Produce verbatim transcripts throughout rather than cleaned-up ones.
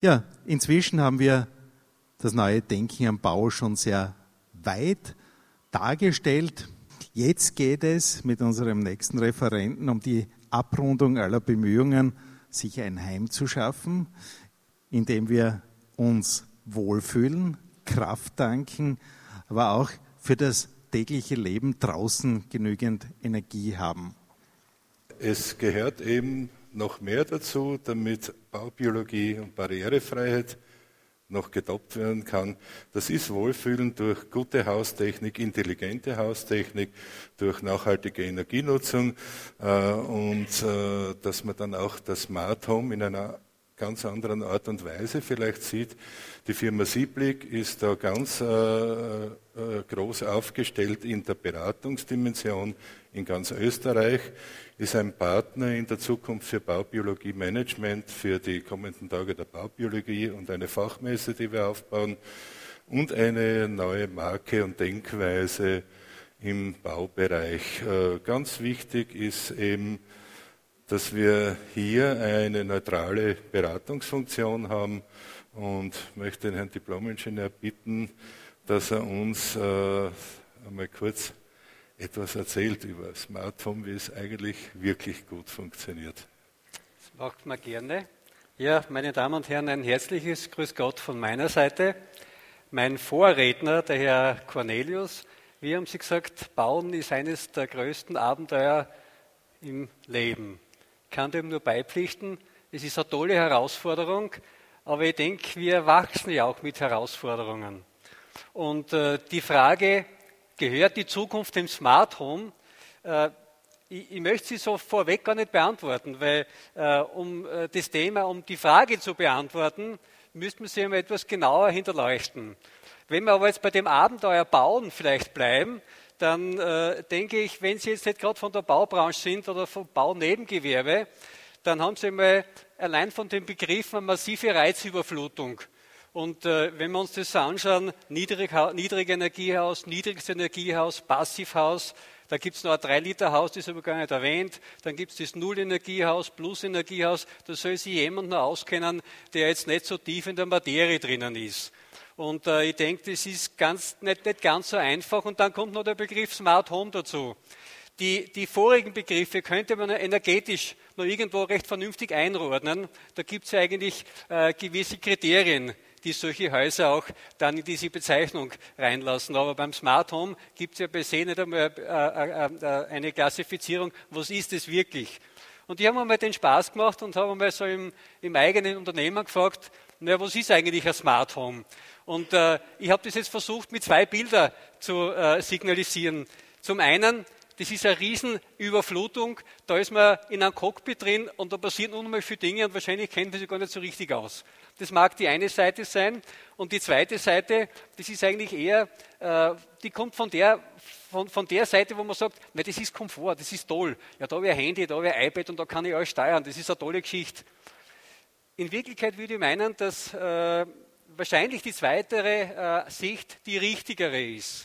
Ja, inzwischen haben wir das neue Denken am Bau schon sehr weit dargestellt. Jetzt geht es mit unserem nächsten Referenten um die Abrundung aller Bemühungen, sich ein Heim zu schaffen, in dem wir uns wohlfühlen, Kraft tanken, aber auch für das tägliche Leben draußen genügend Energie haben. Es gehört eben noch mehr dazu, damit Baubiologie und Barrierefreiheit noch getoppt werden kann. Das ist Wohlfühlen durch gute Haustechnik, intelligente Haustechnik, durch nachhaltige Energienutzung äh, und äh, dass man dann auch das Smart Home in einer ganz anderen Art und Weise vielleicht sieht. Die Firma Sieblig ist da ganz äh, äh, groß aufgestellt in der Beratungsdimension in ganz Österreich, ist ein Partner in der Zukunft für Baubiologie Management für die kommenden Tage der Baubiologie und eine Fachmesse, die wir aufbauen und eine neue Marke und Denkweise im Baubereich. Äh, ganz wichtig ist eben, dass wir hier eine neutrale Beratungsfunktion haben und möchte den Herrn Diplomingenieur bitten, dass er uns äh, einmal kurz etwas erzählt über Smart Home, wie es eigentlich wirklich gut funktioniert. Das macht man gerne. Ja, meine Damen und Herren, ein herzliches Grüß Gott von meiner Seite. Mein Vorredner, der Herr Cornelius, wie haben Sie gesagt, Bauen ist eines der größten Abenteuer im Leben. Ich kann dem nur beipflichten, es ist eine tolle Herausforderung, aber ich denke, wir wachsen ja auch mit Herausforderungen. Und äh, die Frage, gehört die Zukunft dem Smart Home? Äh, ich, ich möchte sie so vorweg gar nicht beantworten, weil äh, um äh, das Thema, um die Frage zu beantworten, müsste man sie einmal etwas genauer hinterleuchten. Wenn wir aber jetzt bei dem Abenteuer Bauen vielleicht bleiben, dann äh, denke ich, wenn Sie jetzt nicht gerade von der Baubranche sind oder vom Baunebengewerbe, dann haben Sie mal allein von dem Begriff eine massive Reizüberflutung. Und äh, wenn wir uns das anschauen, Niedrig, Niedrigenergiehaus, Niedrigstenergiehaus, Passivhaus, da gibt es noch ein drei Liter Haus, das habe ich gar nicht erwähnt, dann gibt es das Nullenergiehaus, Plusenergiehaus, da soll sich jemand noch auskennen, der jetzt nicht so tief in der Materie drinnen ist. Und äh, ich denke, das ist ganz, nicht, nicht ganz so einfach. Und dann kommt noch der Begriff Smart Home dazu. Die, die vorigen Begriffe könnte man energetisch noch irgendwo recht vernünftig einordnen. Da gibt es ja eigentlich äh, gewisse Kriterien, die solche Häuser auch dann in diese Bezeichnung reinlassen. Aber beim Smart Home gibt es ja per se nicht einmal äh, äh, eine Klassifizierung, was ist es wirklich. Und ich habe mir mal den Spaß gemacht und habe mal so im, im eigenen Unternehmen gefragt, na, was ist eigentlich ein Smart Home? Und äh, ich habe das jetzt versucht, mit zwei Bildern zu äh, signalisieren. Zum einen, das ist eine Riesenüberflutung, da ist man in einem Cockpit drin und da passieren unheimlich viele Dinge und wahrscheinlich kennt man sich gar nicht so richtig aus. Das mag die eine Seite sein und die zweite Seite, das ist eigentlich eher, äh, die kommt von der, von, von der Seite, wo man sagt, na, das ist Komfort, das ist toll. Ja, da habe ich ein Handy, da habe ich ein iPad und da kann ich alles steuern, das ist eine tolle Geschichte. In Wirklichkeit würde ich meinen, dass äh, wahrscheinlich die zweite äh, Sicht die richtigere ist.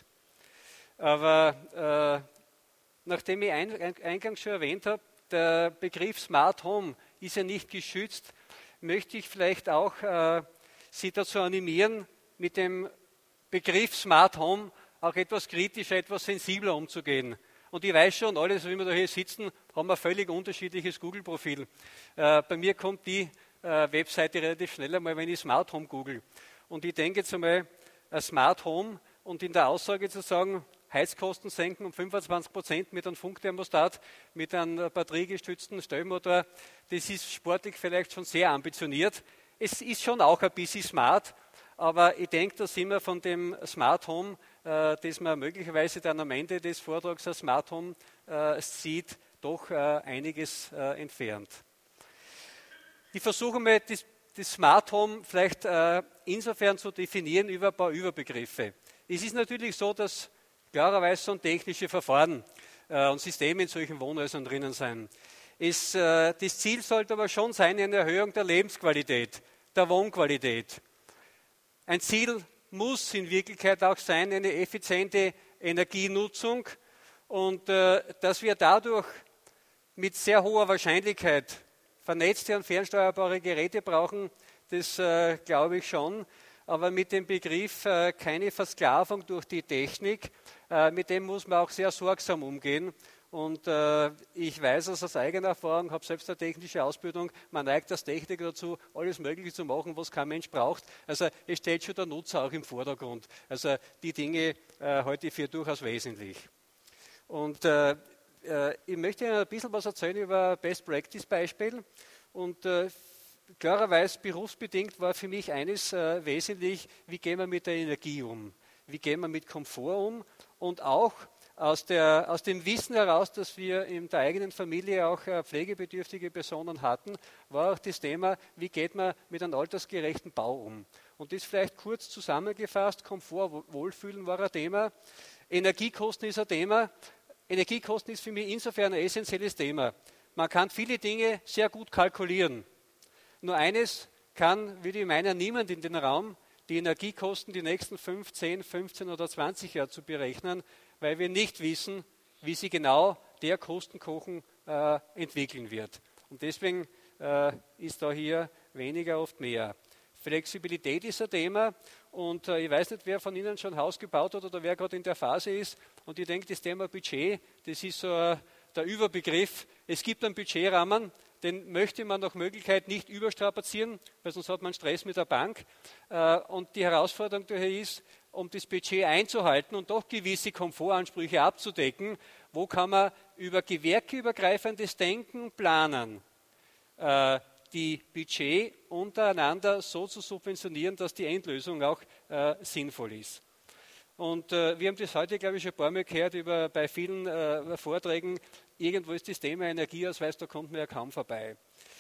Aber äh, nachdem ich ein, ein, eingangs schon erwähnt habe, der Begriff Smart Home ist ja nicht geschützt, möchte ich vielleicht auch äh, Sie dazu animieren, mit dem Begriff Smart Home auch etwas kritischer, etwas sensibler umzugehen. Und ich weiß schon, alle, so wie wir da hier sitzen, haben ein völlig unterschiedliches Google-Profil. Äh, bei mir kommt die äh, Webseite relativ schnell einmal, wenn ich Smart Home google. Und ich denke jetzt einmal, ein Smart Home und in der Aussage zu sagen, Heizkosten senken um fünfundzwanzig Prozent mit einem Funkthermostat, mit einem batteriegestützten Stellmotor, das ist sportlich vielleicht schon sehr ambitioniert. Es ist schon auch ein bisschen smart, aber ich denke, da sind wir von dem Smart Home, äh, das man möglicherweise dann am Ende des Vortrags als Smart Home äh, sieht, doch äh, einiges äh, entfernt. Ich versuche mal, das, das Smart Home vielleicht äh, insofern zu definieren über ein paar Überbegriffe. Es ist natürlich so, dass klarerweise so technische Verfahren äh, und Systeme in solchen Wohnhäusern drinnen sein. Es, äh, das Ziel sollte aber schon sein, eine Erhöhung der Lebensqualität, der Wohnqualität. Ein Ziel muss in Wirklichkeit auch sein, eine effiziente Energienutzung und äh, dass wir dadurch mit sehr hoher Wahrscheinlichkeit vernetzte und fernsteuerbare Geräte brauchen, das äh, glaube ich schon. Aber mit dem Begriff äh, keine Versklavung durch die Technik, äh, mit dem muss man auch sehr sorgsam umgehen. Und äh, ich weiß es aus eigener Erfahrung, habe selbst eine technische Ausbildung, man neigt als Techniker dazu, alles Mögliche zu machen, was kein Mensch braucht. Also es steht schon der Nutzer auch im Vordergrund. Also die Dinge äh, halte ich für durchaus wesentlich. Und äh, äh, ich möchte Ihnen ein bisschen was erzählen über Best-Practice-Beispiel. Und äh, klarerweise berufsbedingt war für mich eines äh, wesentlich, wie gehen wir mit der Energie um, wie gehen wir mit Komfort um und auch aus, der, aus dem Wissen heraus, dass wir in der eigenen Familie auch äh, pflegebedürftige Personen hatten, war auch das Thema, wie geht man mit einem altersgerechten Bau um. Und das vielleicht kurz zusammengefasst, Komfort, Wohlfühlen war ein Thema, Energiekosten ist ein Thema. Energiekosten ist für mich insofern ein essentielles Thema. Man kann viele Dinge sehr gut kalkulieren. Nur eines kann, würde ich meinen, niemand in den Raum, die Energiekosten die nächsten fünf, zehn, fünfzehn oder zwanzig Jahre zu berechnen, weil wir nicht wissen, wie sie genau der Kostenkuchen äh, entwickeln wird. Und deswegen äh, ist da hier weniger oft mehr. Flexibilität ist ein Thema und äh, ich weiß nicht, wer von Ihnen schon ein Haus gebaut hat oder wer gerade in der Phase ist. Und ich denke, das Thema Budget, das ist so äh, der Überbegriff. Es gibt einen Budgetrahmen, den möchte man nach Möglichkeit nicht überstrapazieren, weil sonst hat man Stress mit der Bank. Äh, und die Herausforderung daher ist, um das Budget einzuhalten und doch gewisse Komfortansprüche abzudecken, wo kann man über gewerkeübergreifendes Denken planen, äh, die Budget untereinander so zu subventionieren, dass die Endlösung auch äh, sinnvoll ist. Und äh, wir haben das heute, glaube ich, schon ein paar Mal gehört über, bei vielen äh, Vorträgen. Irgendwo ist das Thema Energieausweis, da kommt man ja kaum vorbei.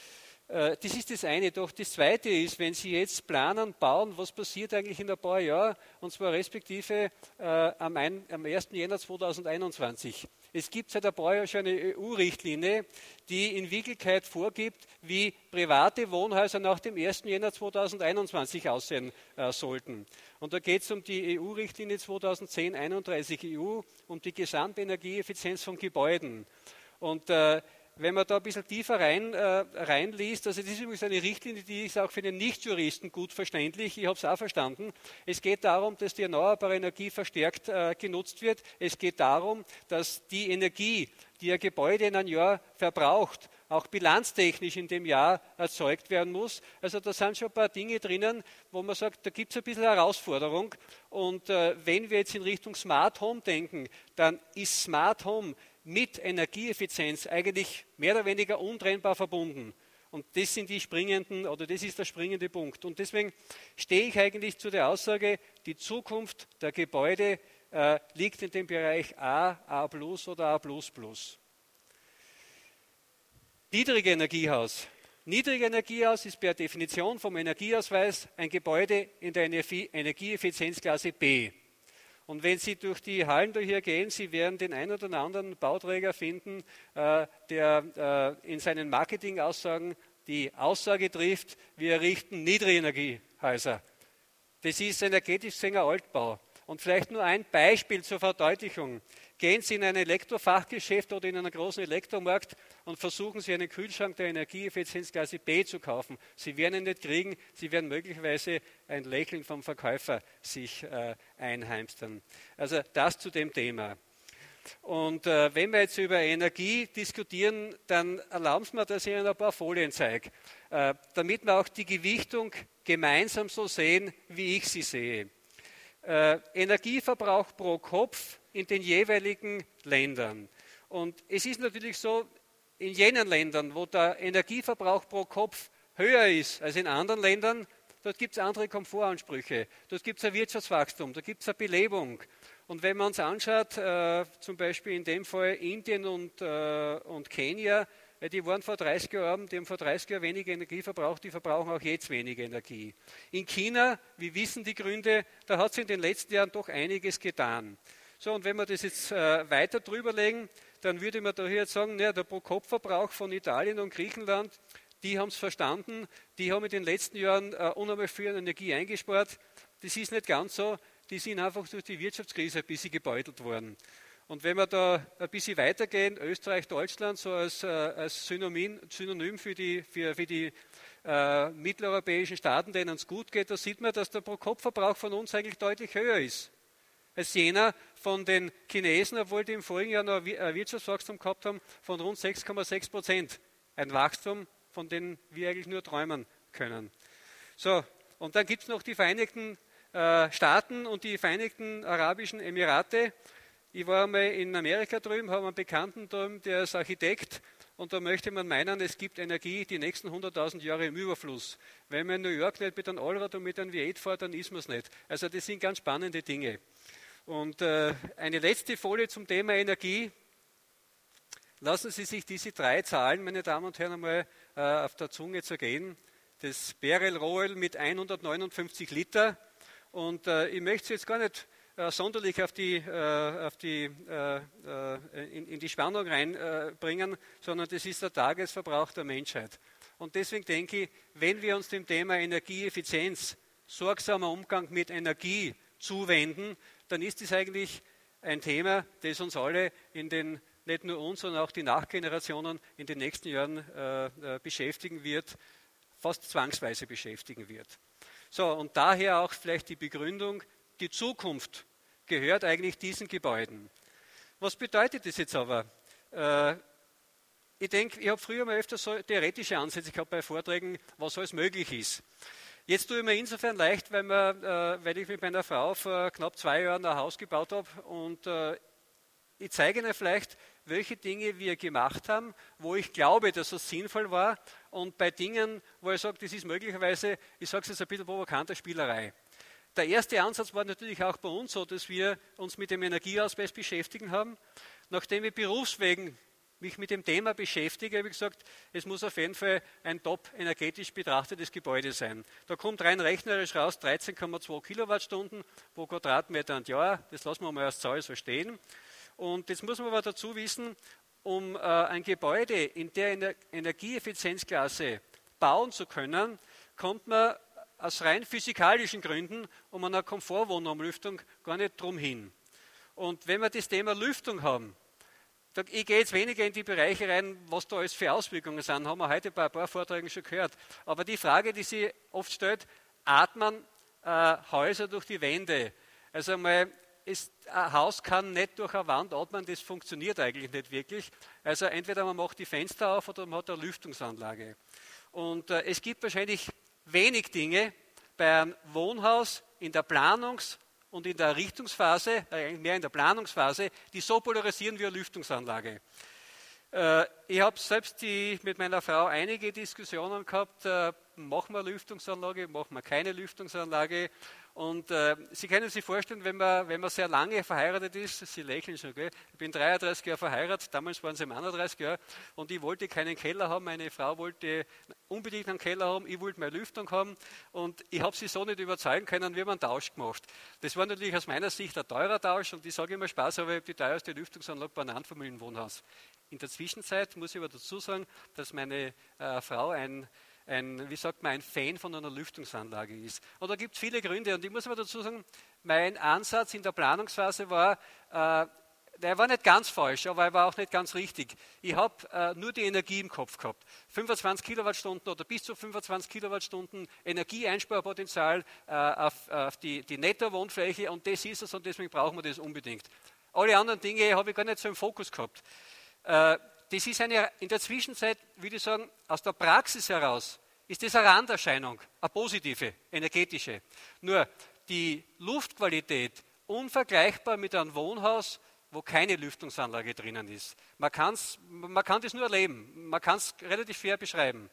Äh, das ist das eine. Doch das zweite ist, wenn Sie jetzt planen, bauen, was passiert eigentlich in ein paar Jahren, und zwar respektive äh, am, ein, am ersten Jänner zweitausendeinundzwanzig. Es gibt seit ein paar Jahren schon eine E U-Richtlinie, die in Wirklichkeit vorgibt, wie private Wohnhäuser nach dem ersten Jänner zweitausendeinundzwanzig aussehen äh, sollten. Und da geht es um die E U-Richtlinie zweitausendzehn einunddreißig E U, um die Gesamtenergieeffizienz von Gebäuden. Und äh, wenn man da ein bisschen tiefer rein, äh, reinliest, also das ist übrigens eine Richtlinie, die ist auch für den Nichtjuristen gut verständlich, ich habe es auch verstanden. Es geht darum, dass die erneuerbare Energie verstärkt äh, genutzt wird. Es geht darum, dass die Energie, die ein Gebäude in einem Jahr verbraucht, auch bilanztechnisch in dem Jahr erzeugt werden muss. Also da sind schon ein paar Dinge drinnen, wo man sagt, da gibt es ein bisschen Herausforderung. Und äh, wenn wir jetzt in Richtung Smart Home denken, dann ist Smart Home mit Energieeffizienz eigentlich mehr oder weniger untrennbar verbunden. Und das sind die springenden, oder das ist der springende Punkt. Und deswegen stehe ich eigentlich zu der Aussage, die Zukunft der Gebäude äh, liegt in dem Bereich A, A plus oder A plus plus. Niedrige Energiehaus. Niedrige Energiehaus ist per Definition vom Energieausweis ein Gebäude in der Energieeffizienzklasse B. Und wenn Sie durch die Hallen da hier gehen, Sie werden den einen oder anderen Bauträger finden, äh, der äh, in seinen Marketingaussagen die Aussage trifft, wir errichten Niedrigenergiehäuser. Das ist energetisch gesehen ein Altbau. Und vielleicht nur ein Beispiel zur Verdeutlichung. Gehen Sie in ein Elektrofachgeschäft oder in einen großen Elektromarkt und versuchen Sie einen Kühlschrank der Energieeffizienzklasse B zu kaufen. Sie werden ihn nicht kriegen, Sie werden möglicherweise ein Lächeln vom Verkäufer sich äh, einheimstern. Also das zu dem Thema. Und äh, wenn wir jetzt über Energie diskutieren, dann erlauben Sie mir, dass ich Ihnen ein paar Folien zeige, äh, damit wir auch die Gewichtung gemeinsam so sehen, wie ich sie sehe. Äh, Energieverbrauch pro Kopf in den jeweiligen Ländern. Und es ist natürlich so, in jenen Ländern, wo der Energieverbrauch pro Kopf höher ist als in anderen Ländern, dort gibt es andere Komfortansprüche, dort gibt es ein Wirtschaftswachstum, da gibt es eine Belebung. Und wenn man uns anschaut, äh, zum Beispiel in dem Fall Indien und, äh, und Kenia, die waren vor dreißig Jahren, die haben vor dreißig Jahren weniger Energie verbraucht, die verbrauchen auch jetzt weniger Energie. In China, wir wissen die Gründe, da hat sich in den letzten Jahren doch einiges getan. So, und wenn wir das jetzt äh, weiter drüberlegen, dann würde man da hier jetzt sagen, ja, der Pro-Kopf-Verbrauch von Italien und Griechenland, die haben es verstanden, die haben in den letzten Jahren äh, unheimlich viel Energie eingespart. Das ist nicht ganz so, die sind einfach durch die Wirtschaftskrise ein bisschen gebeutelt worden. Und wenn wir da ein bisschen weitergehen, Österreich, Deutschland, so als, äh, als Synonym, Synonym für die, für, für die äh, mitteleuropäischen Staaten, denen es gut geht, da sieht man, dass der Pro-Kopf-Verbrauch von uns eigentlich deutlich höher ist als jener von den Chinesen, obwohl die im vorigen Jahr noch ein Wirtschaftswachstum gehabt haben von rund sechs Komma sechs Prozent. Ein Wachstum, von dem wir eigentlich nur träumen können. So, und dann gibt es noch die Vereinigten äh, Staaten und die Vereinigten Arabischen Emirate. Ich war einmal in Amerika drüben, habe einen Bekannten drüben, der ist Architekt, und da möchte man meinen, es gibt Energie die nächsten hunderttausend Jahre im Überfluss. Wenn man in New York nicht mit einem Allrad und mit einem V acht fährt, dann ist man es nicht. Also das sind ganz spannende Dinge. Und äh, eine letzte Folie zum Thema Energie. Lassen Sie sich diese drei Zahlen, meine Damen und Herren, einmal äh, auf der Zunge zergehen. Das Barrel Royal mit hundertneunundfünfzig Liter. Und äh, ich möchte es jetzt gar nicht äh, sonderlich auf die, äh, auf die, äh, in, in die Spannung reinbringen, äh, sondern das ist der Tagesverbrauch der Menschheit. Und deswegen denke ich, wenn wir uns dem Thema Energieeffizienz, sorgsamer Umgang mit Energie zuwenden, dann ist es eigentlich ein Thema, das uns alle in den, nicht nur uns, sondern auch die Nachgenerationen in den nächsten Jahren äh, beschäftigen wird, fast zwangsweise beschäftigen wird. So, und daher auch vielleicht die Begründung, die Zukunft gehört eigentlich diesen Gebäuden. Was bedeutet das jetzt aber? Äh, ich denke, ich habe früher mal öfter so theoretische Ansätze gehabt bei Vorträgen, was alles möglich ist. Jetzt tue ich mir insofern leicht, weil, wir, äh, weil ich mit meiner Frau vor knapp zwei Jahren ein Haus gebaut habe, und äh, ich zeige Ihnen vielleicht, welche Dinge wir gemacht haben, wo ich glaube, dass es sinnvoll war, und bei Dingen, wo ich sage, das ist möglicherweise, ich sage es jetzt ein bisschen provokanter, Spielerei. Der erste Ansatz war natürlich auch bei uns so, dass wir uns mit dem Energieausweis beschäftigen haben. Nachdem ich berufswegen mich mit dem Thema beschäftige, habe ich gesagt, es muss auf jeden Fall ein top energetisch betrachtetes Gebäude sein. Da kommt rein rechnerisch raus dreizehn Komma zwei Kilowattstunden pro Quadratmeter und Jahr. Das lassen wir mal als Zahl so stehen. Und jetzt muss man aber dazu wissen, um äh, ein Gebäude in der Ener- Energieeffizienzklasse bauen zu können, kommt man aus rein physikalischen Gründen um eine Komfortwohnraumlüftung gar nicht drum hin. Und wenn wir das Thema Lüftung haben, da, ich gehe jetzt weniger in die Bereiche rein, was da alles für Auswirkungen sind, haben wir heute bei ein paar Vorträgen schon gehört. Aber die Frage, die sich oft stellt, atmen äh, Häuser durch die Wände? Also einmal, ist, ein Haus kann nicht durch eine Wand atmen, das funktioniert eigentlich nicht wirklich. Also entweder man macht die Fenster auf oder man hat eine Lüftungsanlage. Und äh, es gibt wahrscheinlich wenig Dinge bei einem Wohnhaus in der Planungs- und in der Errichtungsphase, äh, mehr in der Planungsphase, die so polarisieren wie eine Lüftungsanlage. Äh, ich habe selbst die, mit meiner Frau einige Diskussionen gehabt, äh, machen wir eine Lüftungsanlage, machen wir keine Lüftungsanlage. Und äh, Sie können sich vorstellen, wenn man, wenn man sehr lange verheiratet ist, Sie lächeln schon, gell? Ich bin dreiunddreißig Jahre verheiratet, damals waren es einunddreißig Jahre, und ich wollte keinen Keller haben, meine Frau wollte unbedingt einen Keller haben, ich wollte meine Lüftung haben, und ich habe sie so nicht überzeugen können, wir haben einen Tausch gemacht. Das war natürlich aus meiner Sicht ein teurer Tausch, und ich sage immer Spaß, aber ich habe die teuerste Lüftungsanlage bei einem Einfamilienwohnhaus. In der Zwischenzeit muss ich aber dazu sagen, dass meine äh, Frau ein Ein, wie sagt man, ein Fan von einer Lüftungsanlage ist. Und da gibt es viele Gründe. Und ich muss aber dazu sagen, mein Ansatz in der Planungsphase war, äh, der war nicht ganz falsch, aber er war auch nicht ganz richtig. Ich habe äh, nur die Energie im Kopf gehabt. fünfundzwanzig Kilowattstunden oder bis zu fünfundzwanzig Kilowattstunden Energieeinsparpotenzial äh, auf, auf die, die Netto-Wohnfläche, und das ist es, und deswegen brauchen wir das unbedingt. Alle anderen Dinge habe ich gar nicht so im Fokus gehabt. Äh, Das ist eine, in der Zwischenzeit, würde ich sagen, aus der Praxis heraus, ist das eine Randerscheinung, eine positive, energetische. Nur die Luftqualität unvergleichbar mit einem Wohnhaus, wo keine Lüftungsanlage drinnen ist. Man, kann's, man kann das nur erleben, man kann es relativ fair beschreiben.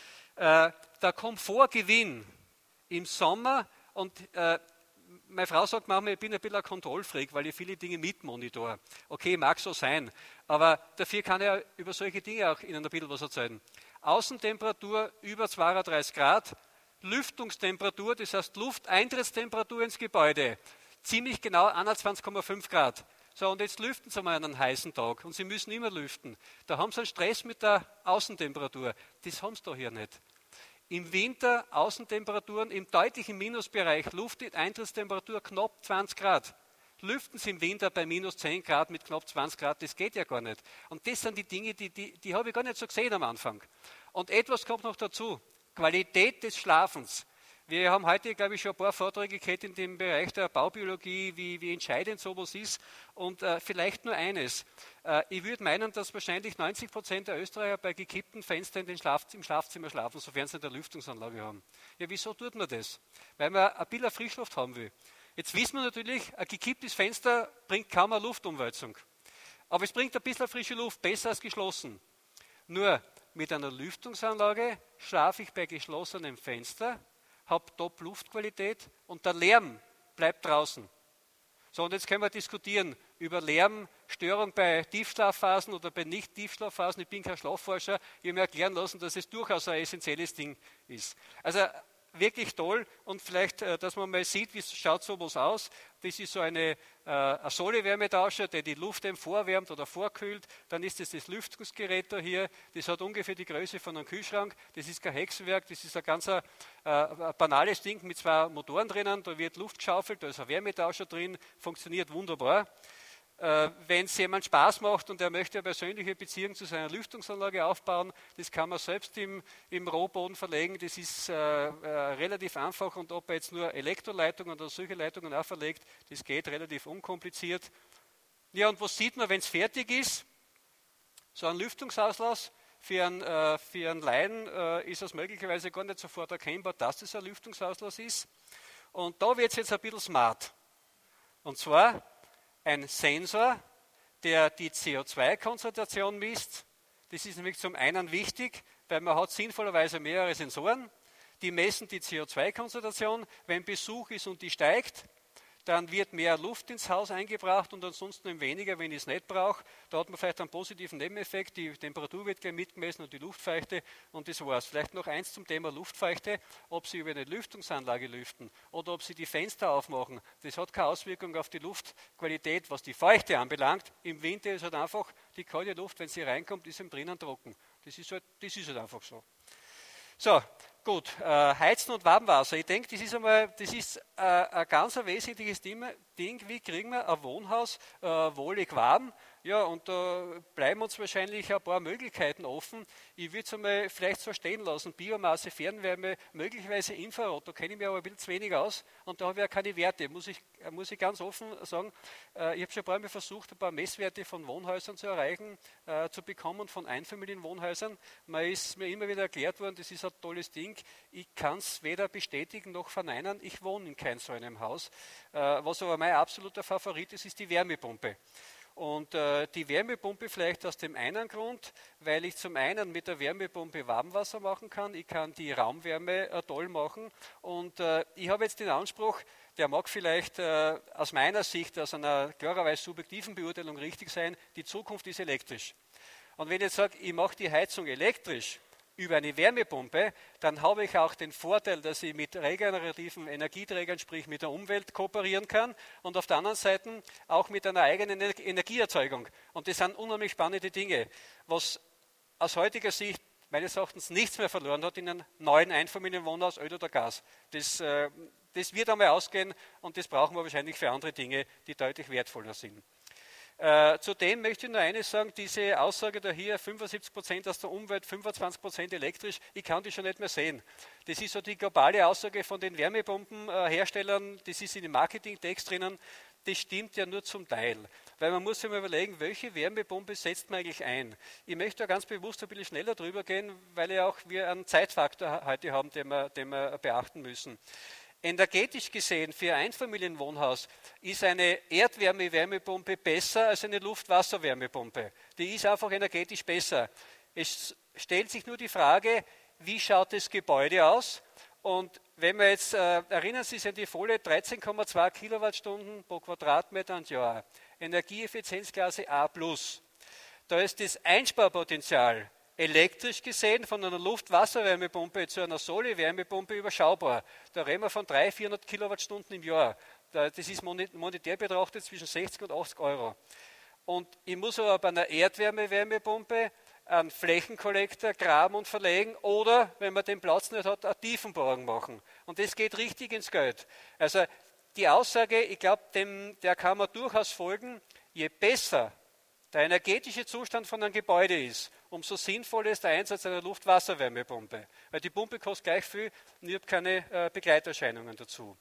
Äh, der Komfortgewinn im Sommer, und äh, meine Frau sagt manchmal, ich bin ein bisschen ein Kontrollfreak, weil ich viele Dinge mitmonitor. Okay, mag so sein, aber dafür kann er über solche Dinge auch Ihnen ein bisschen was erzählen. Außentemperatur über zweiunddreißig Grad, Lüftungstemperatur, das heißt Lufteintrittstemperatur ins Gebäude, ziemlich genau einundzwanzig Komma fünf Grad. So, und jetzt lüften Sie mal an einem heißen Tag, und Sie müssen immer lüften. Da haben Sie einen Stress mit der Außentemperatur. Das haben Sie doch hier nicht. Im Winter Außentemperaturen im deutlichen Minusbereich, Lufteintritttemperatur knapp zwanzig Grad. Lüften Sie im Winter bei minus zehn Grad mit knapp zwanzig Grad, das geht ja gar nicht. Und das sind die Dinge, die, die, die habe ich gar nicht so gesehen am Anfang. Und etwas kommt noch dazu, Qualität des Schlafens. Wir haben heute, glaube ich, schon ein paar Vorträge gehabt in dem Bereich der Baubiologie, wie, wie entscheidend sowas ist. Und äh, vielleicht nur eines. Äh, ich würde meinen, dass wahrscheinlich neunzig Prozent der Österreicher bei gekippten Fenstern in den Schlaf, im Schlafzimmer schlafen, sofern sie eine Lüftungsanlage haben. Ja, wieso tut man das? Weil man ein bisschen Frischluft haben will. Jetzt wissen wir natürlich, ein gekipptes Fenster bringt kaum eine Luftumwälzung. Aber es bringt ein bisschen frische Luft, besser als geschlossen. Nur mit einer Lüftungsanlage schlafe ich bei geschlossenem Fenster, habe Top-Luftqualität und der Lärm bleibt draußen. So, und jetzt können wir diskutieren über Lärmstörung bei Tiefschlafphasen oder bei Nicht-Tiefschlafphasen. Ich bin kein Schlafforscher, ich habe mir erklären lassen, dass es durchaus ein essentielles Ding ist. Also wirklich toll und vielleicht, dass man mal sieht, wie schaut sowas aus. Das ist so eine, äh, ein Solewärmetauscher, der die Luft eben vorwärmt oder vorkühlt. Dann ist das das Lüftungsgerät da hier. Das hat ungefähr die Größe von einem Kühlschrank. Das ist kein Hexenwerk, das ist ein ganz äh, ein banales Ding mit zwei Motoren drinnen. Da wird Luft geschaufelt, da ist ein Wärmetauscher drin, funktioniert wunderbar. Wenn es jemand Spaß macht und er möchte eine persönliche Beziehung zu seiner Lüftungsanlage aufbauen, das kann man selbst im, im Rohboden verlegen, das ist äh, äh, relativ einfach und ob er jetzt nur Elektroleitungen oder solche Leitungen auch verlegt, das geht relativ unkompliziert. Ja, und was sieht man, wenn es fertig ist? So ein Lüftungsauslass, für einen, äh, für einen Laien äh, ist es möglicherweise gar nicht sofort erkennbar, dass das ein Lüftungsauslass ist. Und da wird es jetzt ein bisschen smart. Und zwar ein Sensor, der die C O zwei Konzentration misst. Das ist nämlich zum einen wichtig, weil man hat sinnvollerweise mehrere Sensoren. Die messen die C O zwei Konzentration. Wenn Besuch ist und die steigt, dann wird mehr Luft ins Haus eingebracht und ansonsten eben weniger, wenn ich es nicht brauche. Da hat man vielleicht einen positiven Nebeneffekt, die Temperatur wird gleich mitgemessen und die Luftfeuchte und das war's. Vielleicht noch eins zum Thema Luftfeuchte, ob Sie über eine Lüftungsanlage lüften oder ob Sie die Fenster aufmachen. Das hat keine Auswirkung auf die Luftqualität, was die Feuchte anbelangt. Im Winter ist halt einfach die kalte Luft, wenn sie reinkommt, ist eben drinnen trocken. Das ist halt, das ist halt einfach so. So, gut, äh, Heizen und Warmwasser. Ich denke, das ist einmal, das ist äh, ein ganz ein wesentliches Ding. Wie kriegen wir ein Wohnhaus äh, wohlig warm? Ja, und da bleiben uns wahrscheinlich ein paar Möglichkeiten offen. Ich würde es einmal vielleicht so stehen lassen. Biomasse, Fernwärme, möglicherweise Infrarot. Da kenne ich mich aber ein bisschen zu wenig aus und da habe ich ja keine Werte. Muss ich, muss ich ganz offen sagen, äh, ich habe schon ein paar Mal versucht, ein paar Messwerte von Wohnhäusern zu erreichen, äh, zu bekommen, von Einfamilienwohnhäusern. Man ist mir immer wieder erklärt worden, das ist ein tolles Ding. Ich kann es weder bestätigen noch verneinen. Ich wohne in kein so einem Haus. Äh, was aber mein absoluter Favorit ist, ist die Wärmepumpe. Und äh, die Wärmepumpe vielleicht aus dem einen Grund, weil ich zum einen mit der Wärmepumpe Warmwasser machen kann, ich kann die Raumwärme äh, toll machen und äh, ich habe jetzt den Anspruch, der mag vielleicht äh, aus meiner Sicht, aus einer klarerweise subjektiven Beurteilung richtig sein, die Zukunft ist elektrisch. Und wenn ich jetzt sage, ich mache die Heizung elektrisch, über eine Wärmepumpe, dann habe ich auch den Vorteil, dass ich mit regenerativen Energieträgern, sprich mit der Umwelt kooperieren kann und auf der anderen Seite auch mit einer eigenen Energieerzeugung. Und das sind unheimlich spannende Dinge, was aus heutiger Sicht meines Erachtens nichts mehr verloren hat in einem neuen Einfamilienwohnhaus, Öl oder Gas. Das, äh, das wird einmal ausgehen und das brauchen wir wahrscheinlich für andere Dinge, die deutlich wertvoller sind. Äh, zudem möchte ich nur eines sagen, diese Aussage da hier, fünfundsiebzig Prozent aus der Umwelt, fünfundzwanzig Prozent elektrisch, ich kann die schon nicht mehr sehen. Das ist so die globale Aussage von den Wärmepumpenherstellern, das ist in dem Marketingtext drinnen, das stimmt ja nur zum Teil. Weil man muss sich mal überlegen, welche Wärmepumpe setzt man eigentlich ein. Ich möchte da ganz bewusst ein bisschen schneller drüber gehen, weil ja auch wir einen Zeitfaktor heute haben, den wir, den wir beachten müssen. Energetisch gesehen für ein Einfamilienwohnhaus ist eine Erdwärme-Wärmepumpe besser als eine Luft-Wasser-Wärmepumpe. Die ist einfach energetisch besser. Es stellt sich nur die Frage, wie schaut das Gebäude aus? Und wenn wir jetzt, äh, erinnern Sie sich an die Folie, dreizehn Komma zwei Kilowattstunden pro Quadratmeter und Jahr, Energieeffizienzklasse A plus. Da ist das Einsparpotenzial elektrisch gesehen von einer Luft-Wasser-Wärmepumpe zu einer Sole-Wärmepumpe überschaubar. Da reden wir von dreihundert, vierhundert Kilowattstunden im Jahr. Das ist monetär betrachtet zwischen sechzig und achtzig Euro. Und ich muss aber bei einer Erdwärme-Wärmepumpe einen Flächenkollektor graben und verlegen oder, wenn man den Platz nicht hat, eine Tiefenbohrung machen. Und das geht richtig ins Geld. Also die Aussage, ich glaube, der kann man durchaus folgen, je besser der energetische Zustand von einem Gebäude ist, umso sinnvoller ist der Einsatz einer Luft-Wasser-Wärmepumpe. Weil die Pumpe kostet gleich viel und ich habe keine äh, Begleiterscheinungen dazu.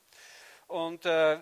Und äh,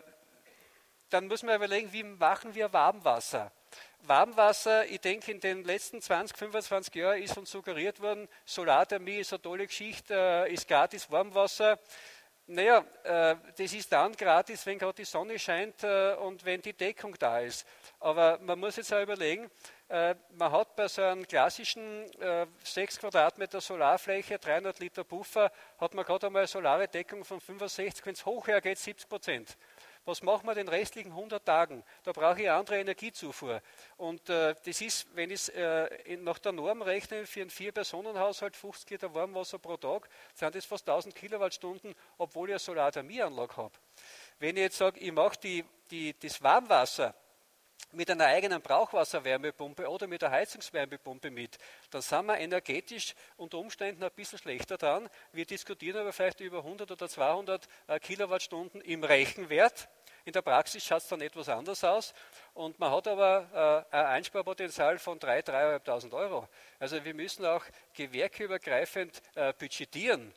dann muss man überlegen, wie machen wir Warmwasser? Warmwasser, ich denke, in den letzten zwanzig, fünfundzwanzig Jahren ist uns suggeriert worden, Solarthermie ist eine tolle Geschichte, äh, ist gratis Warmwasser. Naja, äh, das ist dann gratis, wenn gerade die Sonne scheint äh, und wenn die Deckung da ist. Aber man muss jetzt auch überlegen, äh, man hat bei so einem klassischen äh, sechs Quadratmeter Solarfläche, dreihundert Liter Puffer, hat man gerade einmal eine solare Deckung von fünfundsechzig, wenn es hoch hergeht, siebzig Prozent. Was machen wir den restlichen hundert Tagen? Da brauche ich eine andere Energiezufuhr. Und äh, das ist, wenn ich es äh, nach der Norm rechne, für einen Vier-Personen-Haushalt fünfzig Liter Warmwasser pro Tag, sind das fast tausend Kilowattstunden, obwohl ich eine Solarthermieanlage habe. Wenn ich jetzt sage, ich mache die, die, das Warmwasser mit einer eigenen Brauchwasserwärmepumpe oder mit einer Heizungswärmepumpe mit, dann sind wir energetisch unter Umständen ein bisschen schlechter dran. Wir diskutieren aber vielleicht über hundert oder zweihundert äh, Kilowattstunden im Rechenwert. In der Praxis schaut es dann etwas anders aus und man hat aber äh, ein Einsparpotenzial von dreitausend, dreitausendfünfhundert Euro. Also wir müssen auch gewerkeübergreifend äh, budgetieren.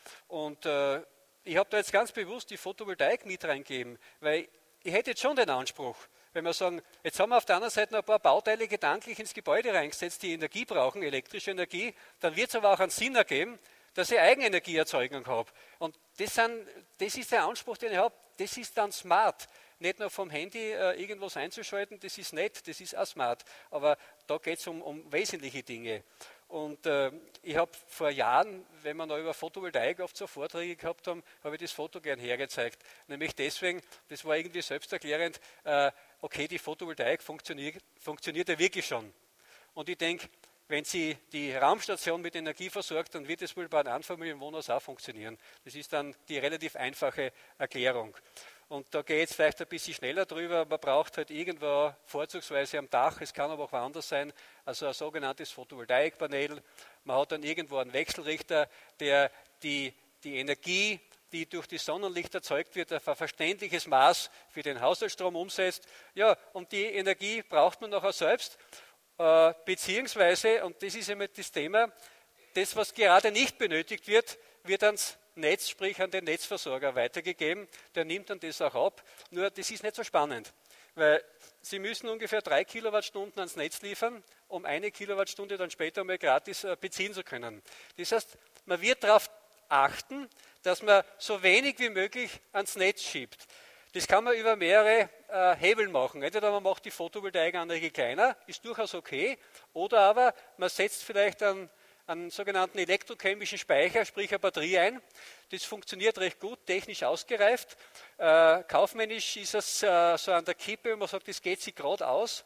Und äh, ich habe da jetzt ganz bewusst die Photovoltaik mit reingegeben, weil ich hätte jetzt schon den Anspruch, wenn wir sagen, jetzt haben wir auf der anderen Seite noch ein paar Bauteile gedanklich ins Gebäude reingesetzt, die Energie brauchen, elektrische Energie, dann wird es aber auch einen Sinn ergeben, dass ich Eigenenergieerzeugung habe. Und das, sind, das ist der Anspruch, den ich habe. Das ist dann smart. Nicht nur vom Handy äh, irgendwas einzuschalten, das ist nett, das ist auch smart. Aber da geht es um, um wesentliche Dinge. Und äh, ich habe vor Jahren, wenn wir noch über Photovoltaik oft so Vorträge gehabt haben, habe ich das Foto gern hergezeigt. Nämlich deswegen, das war irgendwie selbsterklärend, äh, okay, die Photovoltaik funktioniert, funktioniert ja wirklich schon. Und ich denke, wenn sie die Raumstation mit Energie versorgt, dann wird es wohl bei einem Einfamilienwohnhaus auch funktionieren. Das ist dann die relativ einfache Erklärung. Und da geht es vielleicht ein bisschen schneller drüber, man braucht halt irgendwo vorzugsweise am Dach, es kann aber auch woanders sein, also ein sogenanntes Photovoltaikpanel. Man hat dann irgendwo einen Wechselrichter, der die, die Energie, die durch die Sonnenlicht erzeugt wird, auf ein verständliches Maß für den Haushaltsstrom umsetzt. Ja, und die Energie braucht man nachher selbst, äh, beziehungsweise, und das ist immer das Thema, das, was gerade nicht benötigt wird, wird ans Netz, sprich an den Netzversorger weitergegeben, der nimmt dann das auch ab. Nur das ist nicht so spannend, weil Sie müssen ungefähr drei Kilowattstunden ans Netz liefern, um eine Kilowattstunde dann später mal gratis beziehen zu können. Das heißt, man wird darauf achten, dass man so wenig wie möglich ans Netz schiebt. Das kann man über mehrere äh, Hebel machen. Entweder man macht die Photovoltaikanlage kleiner, ist durchaus okay, oder aber man setzt vielleicht einen, einen sogenannten elektrochemischen Speicher, sprich eine Batterie ein. Das funktioniert recht gut, technisch ausgereift. Äh, kaufmännisch ist es äh, so an der Kippe, man sagt, das geht sich gerade aus.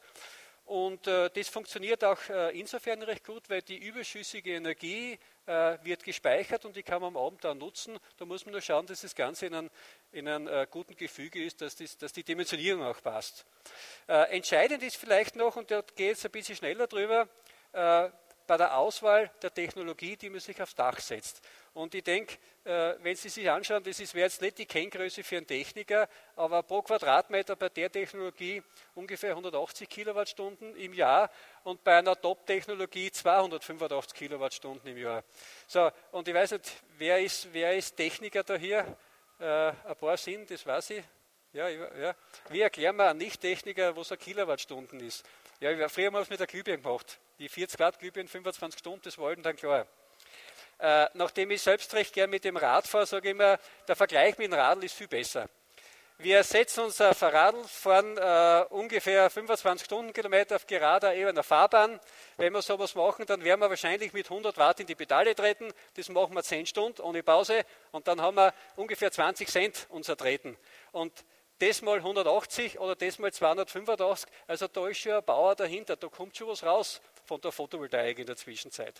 Und äh, das funktioniert auch äh, insofern recht gut, weil die überschüssige Energie äh, wird gespeichert und die kann man am Abend dann nutzen. Da muss man nur schauen, dass das Ganze in einem, in einem äh, guten Gefüge ist, dass, das, dass die Dimensionierung auch passt. Äh, entscheidend ist vielleicht noch, und da geht es ein bisschen schneller drüber, äh, bei der Auswahl der Technologie, die man sich aufs Dach setzt. Und ich denke, äh, wenn Sie sich anschauen, das wäre jetzt nicht die Kenngröße für einen Techniker, aber pro Quadratmeter bei der Technologie ungefähr hundertachtzig Kilowattstunden im Jahr und bei einer Top-Technologie zweihundertfünfundachtzig Kilowattstunden im Jahr. So, und ich weiß nicht, wer ist, wer ist Techniker da hier? Äh, ein paar sind, das weiß ich. Ja, ja. Wie erklären wir einen Nicht-Techniker, was ein Kilowattstunden ist? Ja, früher haben wir es mit der Glühbirne gemacht. Die vierzig Watt Glühbirne, fünfundzwanzig Stunden, das war dann klar. Äh, nachdem ich selbst recht gern mit dem Rad fahre, sage ich immer, der Vergleich mit dem Radl ist viel besser. Wir setzen uns auf ein Radl, fahren äh, ungefähr fünfundzwanzig Stundenkilometer auf gerader ebener Fahrbahn. Wenn wir sowas machen, dann werden wir wahrscheinlich mit hundert Watt in die Pedale treten. Das machen wir zehn Stunden ohne Pause und dann haben wir ungefähr zwanzig Cent unser Treten. Und das mal hundertachtzig oder das mal zweihundertfünfundachtzig, also da ist schon ein Bauer dahinter, da kommt schon was raus von der Photovoltaik in der Zwischenzeit.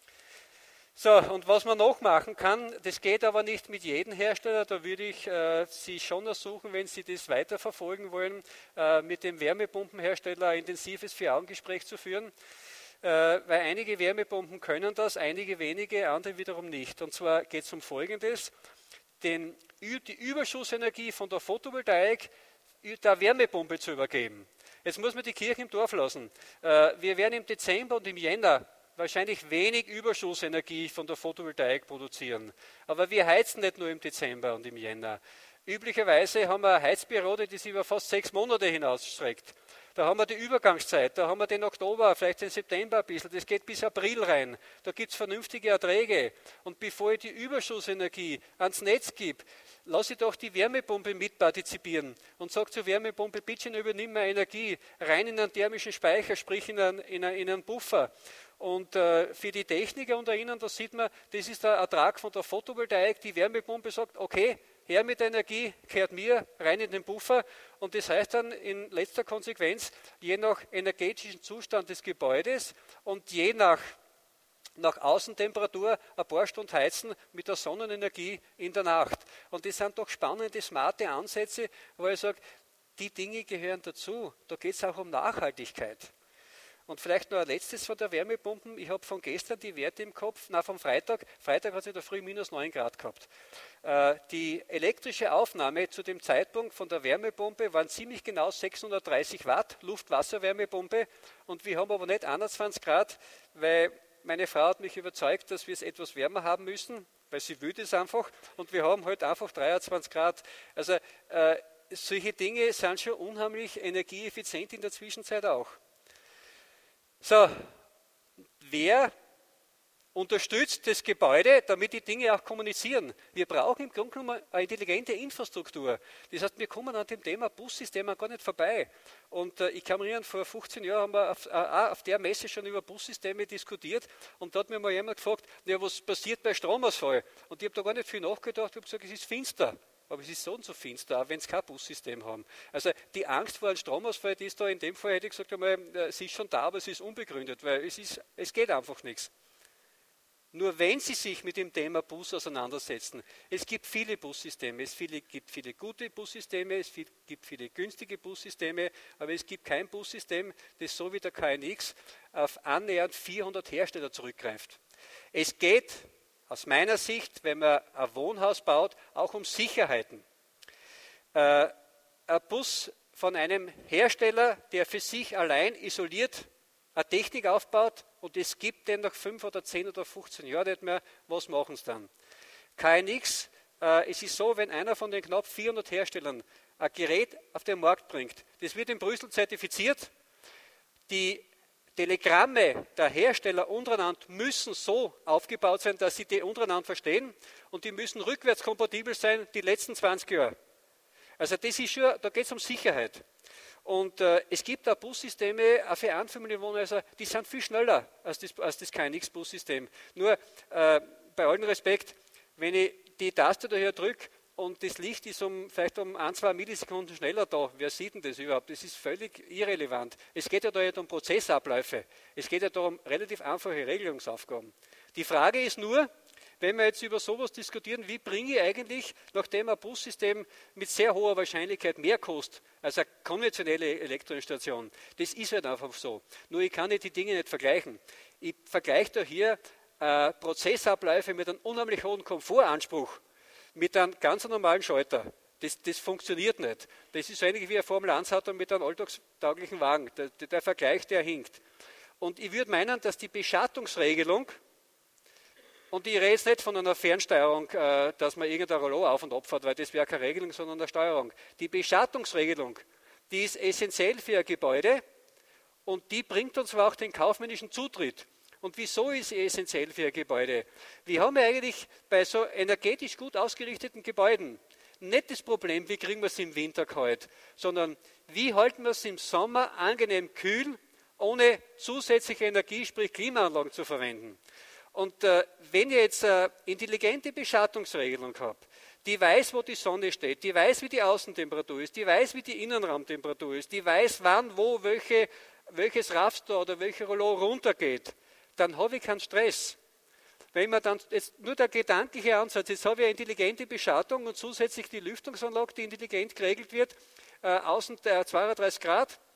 So, und was man noch machen kann, das geht aber nicht mit jedem Hersteller, da würde ich äh, Sie schon ersuchen, wenn Sie das weiterverfolgen wollen, äh, mit dem Wärmepumpenhersteller ein intensives Vier-Augen-Gespräch zu führen, äh, weil einige Wärmepumpen können das, einige wenige, andere wiederum nicht. Und zwar geht es um Folgendes. den, die Überschussenergie von der Photovoltaik der Wärmepumpe zu übergeben. Jetzt muss man die Kirche im Dorf lassen. Wir werden im Dezember und im Jänner wahrscheinlich wenig Überschussenergie von der Photovoltaik produzieren. Aber wir heizen nicht nur im Dezember und im Jänner. Üblicherweise haben wir eine Heizperiode, die sich über fast sechs Monate hinausstreckt. Da haben wir die Übergangszeit, da haben wir den Oktober, vielleicht den September ein bisschen, das geht bis April rein. Da gibt es vernünftige Erträge. Und bevor ich die Überschussenergie ans Netz gebe, lasse ich doch die Wärmepumpe mitpartizipieren und sage zur Wärmepumpe, bitte übernimm mehr Energie rein in einen thermischen Speicher, sprich in einen, in einen, in einen Buffer. Und äh, für die Techniker unter Ihnen, da sieht man, das ist der Ertrag von der Photovoltaik, die Wärmepumpe sagt, okay, her mit der Energie, kehrt mir rein in den Buffer und das heißt dann in letzter Konsequenz, je nach energetischen Zustand des Gebäudes und je nach, nach Außentemperatur ein paar Stunden heizen mit der Sonnenenergie in der Nacht. Und das sind doch spannende, smarte Ansätze, wo ich sage, die Dinge gehören dazu. Da geht es auch um Nachhaltigkeit. Und vielleicht noch ein letztes von der Wärmepumpen. Ich habe von gestern die Werte im Kopf, na vom Freitag, Freitag hat es in der Früh minus neun Grad gehabt. Äh, die elektrische Aufnahme zu dem Zeitpunkt von der Wärmepumpe waren ziemlich genau sechshundertdreißig Watt, Luft-Wasser-Wärmepumpe. Und wir haben aber nicht einundzwanzig Grad, weil meine Frau hat mich überzeugt, dass wir es etwas wärmer haben müssen, weil sie will es einfach. Und wir haben heute halt einfach dreiundzwanzig Grad. Also äh, solche Dinge sind schon unheimlich energieeffizient in der Zwischenzeit auch. So, wer unterstützt das Gebäude, damit die Dinge auch kommunizieren? Wir brauchen im Grunde genommen eine intelligente Infrastruktur. Das heißt, wir kommen an dem Thema Bussystem gar nicht vorbei. Und äh, ich kann mich erinnern, vor fünfzehn Jahren haben wir auf, äh, auf der Messe schon über Bussysteme diskutiert und da hat mir mal jemand gefragt, ja, was passiert bei Stromausfall? Und ich habe da gar nicht viel nachgedacht, ich habe gesagt, es ist finster. Aber es ist so und so finster, auch wenn sie kein Bussystem haben. Also die Angst vor einem Stromausfall, die ist da in dem Fall, hätte ich gesagt, einmal, sie ist schon da, aber sie ist unbegründet, weil es, ist, es geht einfach nichts. Nur wenn Sie sich mit dem Thema Bus auseinandersetzen, es gibt viele Bussysteme, es gibt viele gute Bussysteme, es gibt viele günstige Bussysteme, aber es gibt kein Bussystem, das so wie der K N X auf annähernd vierhundert Hersteller zurückgreift. Es geht aus meiner Sicht, wenn man ein Wohnhaus baut, auch um Sicherheiten. Äh, ein Bus von einem Hersteller, der für sich allein isoliert eine Technik aufbaut und es gibt den nach fünf oder zehn oder fünfzehn Jahren nicht mehr, was machen sie dann? K N X, äh, es ist so, wenn einer von den knapp vierhundert Herstellern ein Gerät auf den Markt bringt, das wird in Brüssel zertifiziert, die Telegramme der Hersteller untereinander müssen so aufgebaut sein, dass sie die untereinander verstehen und die müssen rückwärtskompatibel sein die letzten zwanzig Jahre. Also das ist schon, da geht es um Sicherheit. Und äh, es gibt auch Bussysteme, auch für Einfamilienwohnhäuser, die sind viel schneller als das, als das K N X-Bussystem. Nur äh, bei allem Respekt, wenn ich die Taste daher drücke und das Licht ist um vielleicht um ein, zwei Millisekunden schneller da. Wer sieht denn das überhaupt? Das ist völlig irrelevant. Es geht ja da nicht um Prozessabläufe. Es geht ja da um relativ einfache Regelungsaufgaben. Die Frage ist nur, wenn wir jetzt über sowas diskutieren, wie bringe ich eigentlich, nachdem ein Bussystem mit sehr hoher Wahrscheinlichkeit mehr kostet als eine konventionelle Elektroinstallation. Das ist halt einfach so. Nur ich kann nicht die Dinge nicht vergleichen. Ich vergleiche da hier äh, Prozessabläufe mit einem unheimlich hohen Komfortanspruch mit einem ganz normalen Schalter. Das, das funktioniert nicht. Das ist so ähnlich wie ein Formel eins Auto mit einem alltagstauglichen Wagen. Der, der, der Vergleich, der hinkt. Und ich würde meinen, dass die Beschattungsregelung, und ich rede jetzt nicht von einer Fernsteuerung, äh, dass man irgendein Rollo auf und ab fährt, weil das wäre keine Regelung, sondern eine Steuerung. Die Beschattungsregelung, die ist essentiell für ein Gebäude und die bringt uns aber auch den kaufmännischen Zutritt. Und wieso ist sie essentiell für ein Gebäude? Wir haben ja eigentlich bei so energetisch gut ausgerichteten Gebäuden nicht das Problem, wie kriegen wir es im Winter kalt, sondern wie halten wir es im Sommer angenehm kühl, ohne zusätzliche Energie, sprich Klimaanlagen zu verwenden. Und äh, wenn ich jetzt eine intelligente Beschattungsregelung habe, die weiß, wo die Sonne steht, die weiß, wie die Außentemperatur ist, die weiß, wie die Innenraumtemperatur ist, die weiß, wann, wo, welche, welches Raster oder welcher Rollo runtergeht, dann habe ich keinen Stress. Wenn man dann, jetzt nur der gedankliche Ansatz, jetzt habe ich eine intelligente Beschattung und zusätzlich die Lüftungsanlage, die intelligent geregelt wird, äh, außen äh, zweiunddreißig Grad,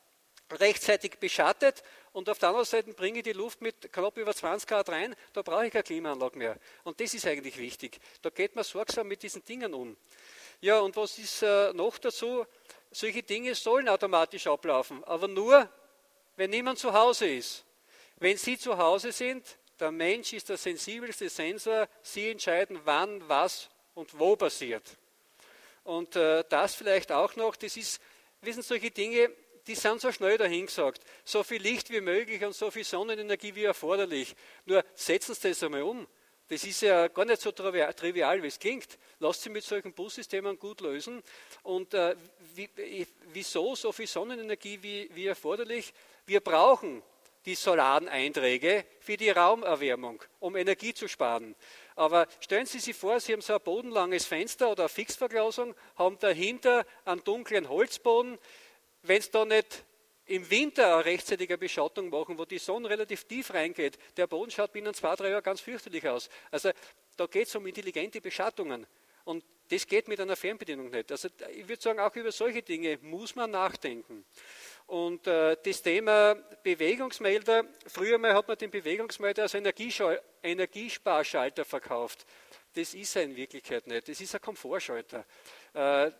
rechtzeitig beschattet und auf der anderen Seite bringe ich die Luft mit knapp über zwanzig Grad rein, da brauche ich keine Klimaanlage mehr. Und das ist eigentlich wichtig. Da geht man sorgsam mit diesen Dingen um. Ja, und was ist äh, noch dazu? Solche Dinge sollen automatisch ablaufen, aber nur, wenn niemand zu Hause ist. Wenn Sie zu Hause sind, der Mensch ist der sensibelste Sensor, Sie entscheiden, wann, was und wo passiert. Und äh, das vielleicht auch noch, das ist, wissen solche Dinge, die sind so schnell dahingesagt. So viel Licht wie möglich und so viel Sonnenenergie wie erforderlich. Nur setzen Sie das einmal um. Das ist ja gar nicht so trivial, wie es klingt. Lasst Sie mit solchen Bussystemen gut lösen. Und äh, wie, wieso so viel Sonnenenergie wie, wie erforderlich? Wir brauchen die solaren Einträge für die Raumerwärmung, um Energie zu sparen. Aber stellen Sie sich vor, Sie haben so ein bodenlanges Fenster oder eine Fixverglasung, haben dahinter einen dunklen Holzboden. Wenn es da nicht im Winter eine rechtzeitige Beschattung machen, wo die Sonne relativ tief reingeht, der Boden schaut binnen zwei, drei Jahren ganz fürchterlich aus. Also da geht es um intelligente Beschattungen. Und das geht mit einer Fernbedienung nicht. Also ich würde sagen, auch über solche Dinge muss man nachdenken. Und äh, das Thema Bewegungsmelder, früher mal hat man den Bewegungsmelder als Energiesparschalter verkauft. Das ist er in Wirklichkeit nicht. Das ist ein Komfortschalter. Äh,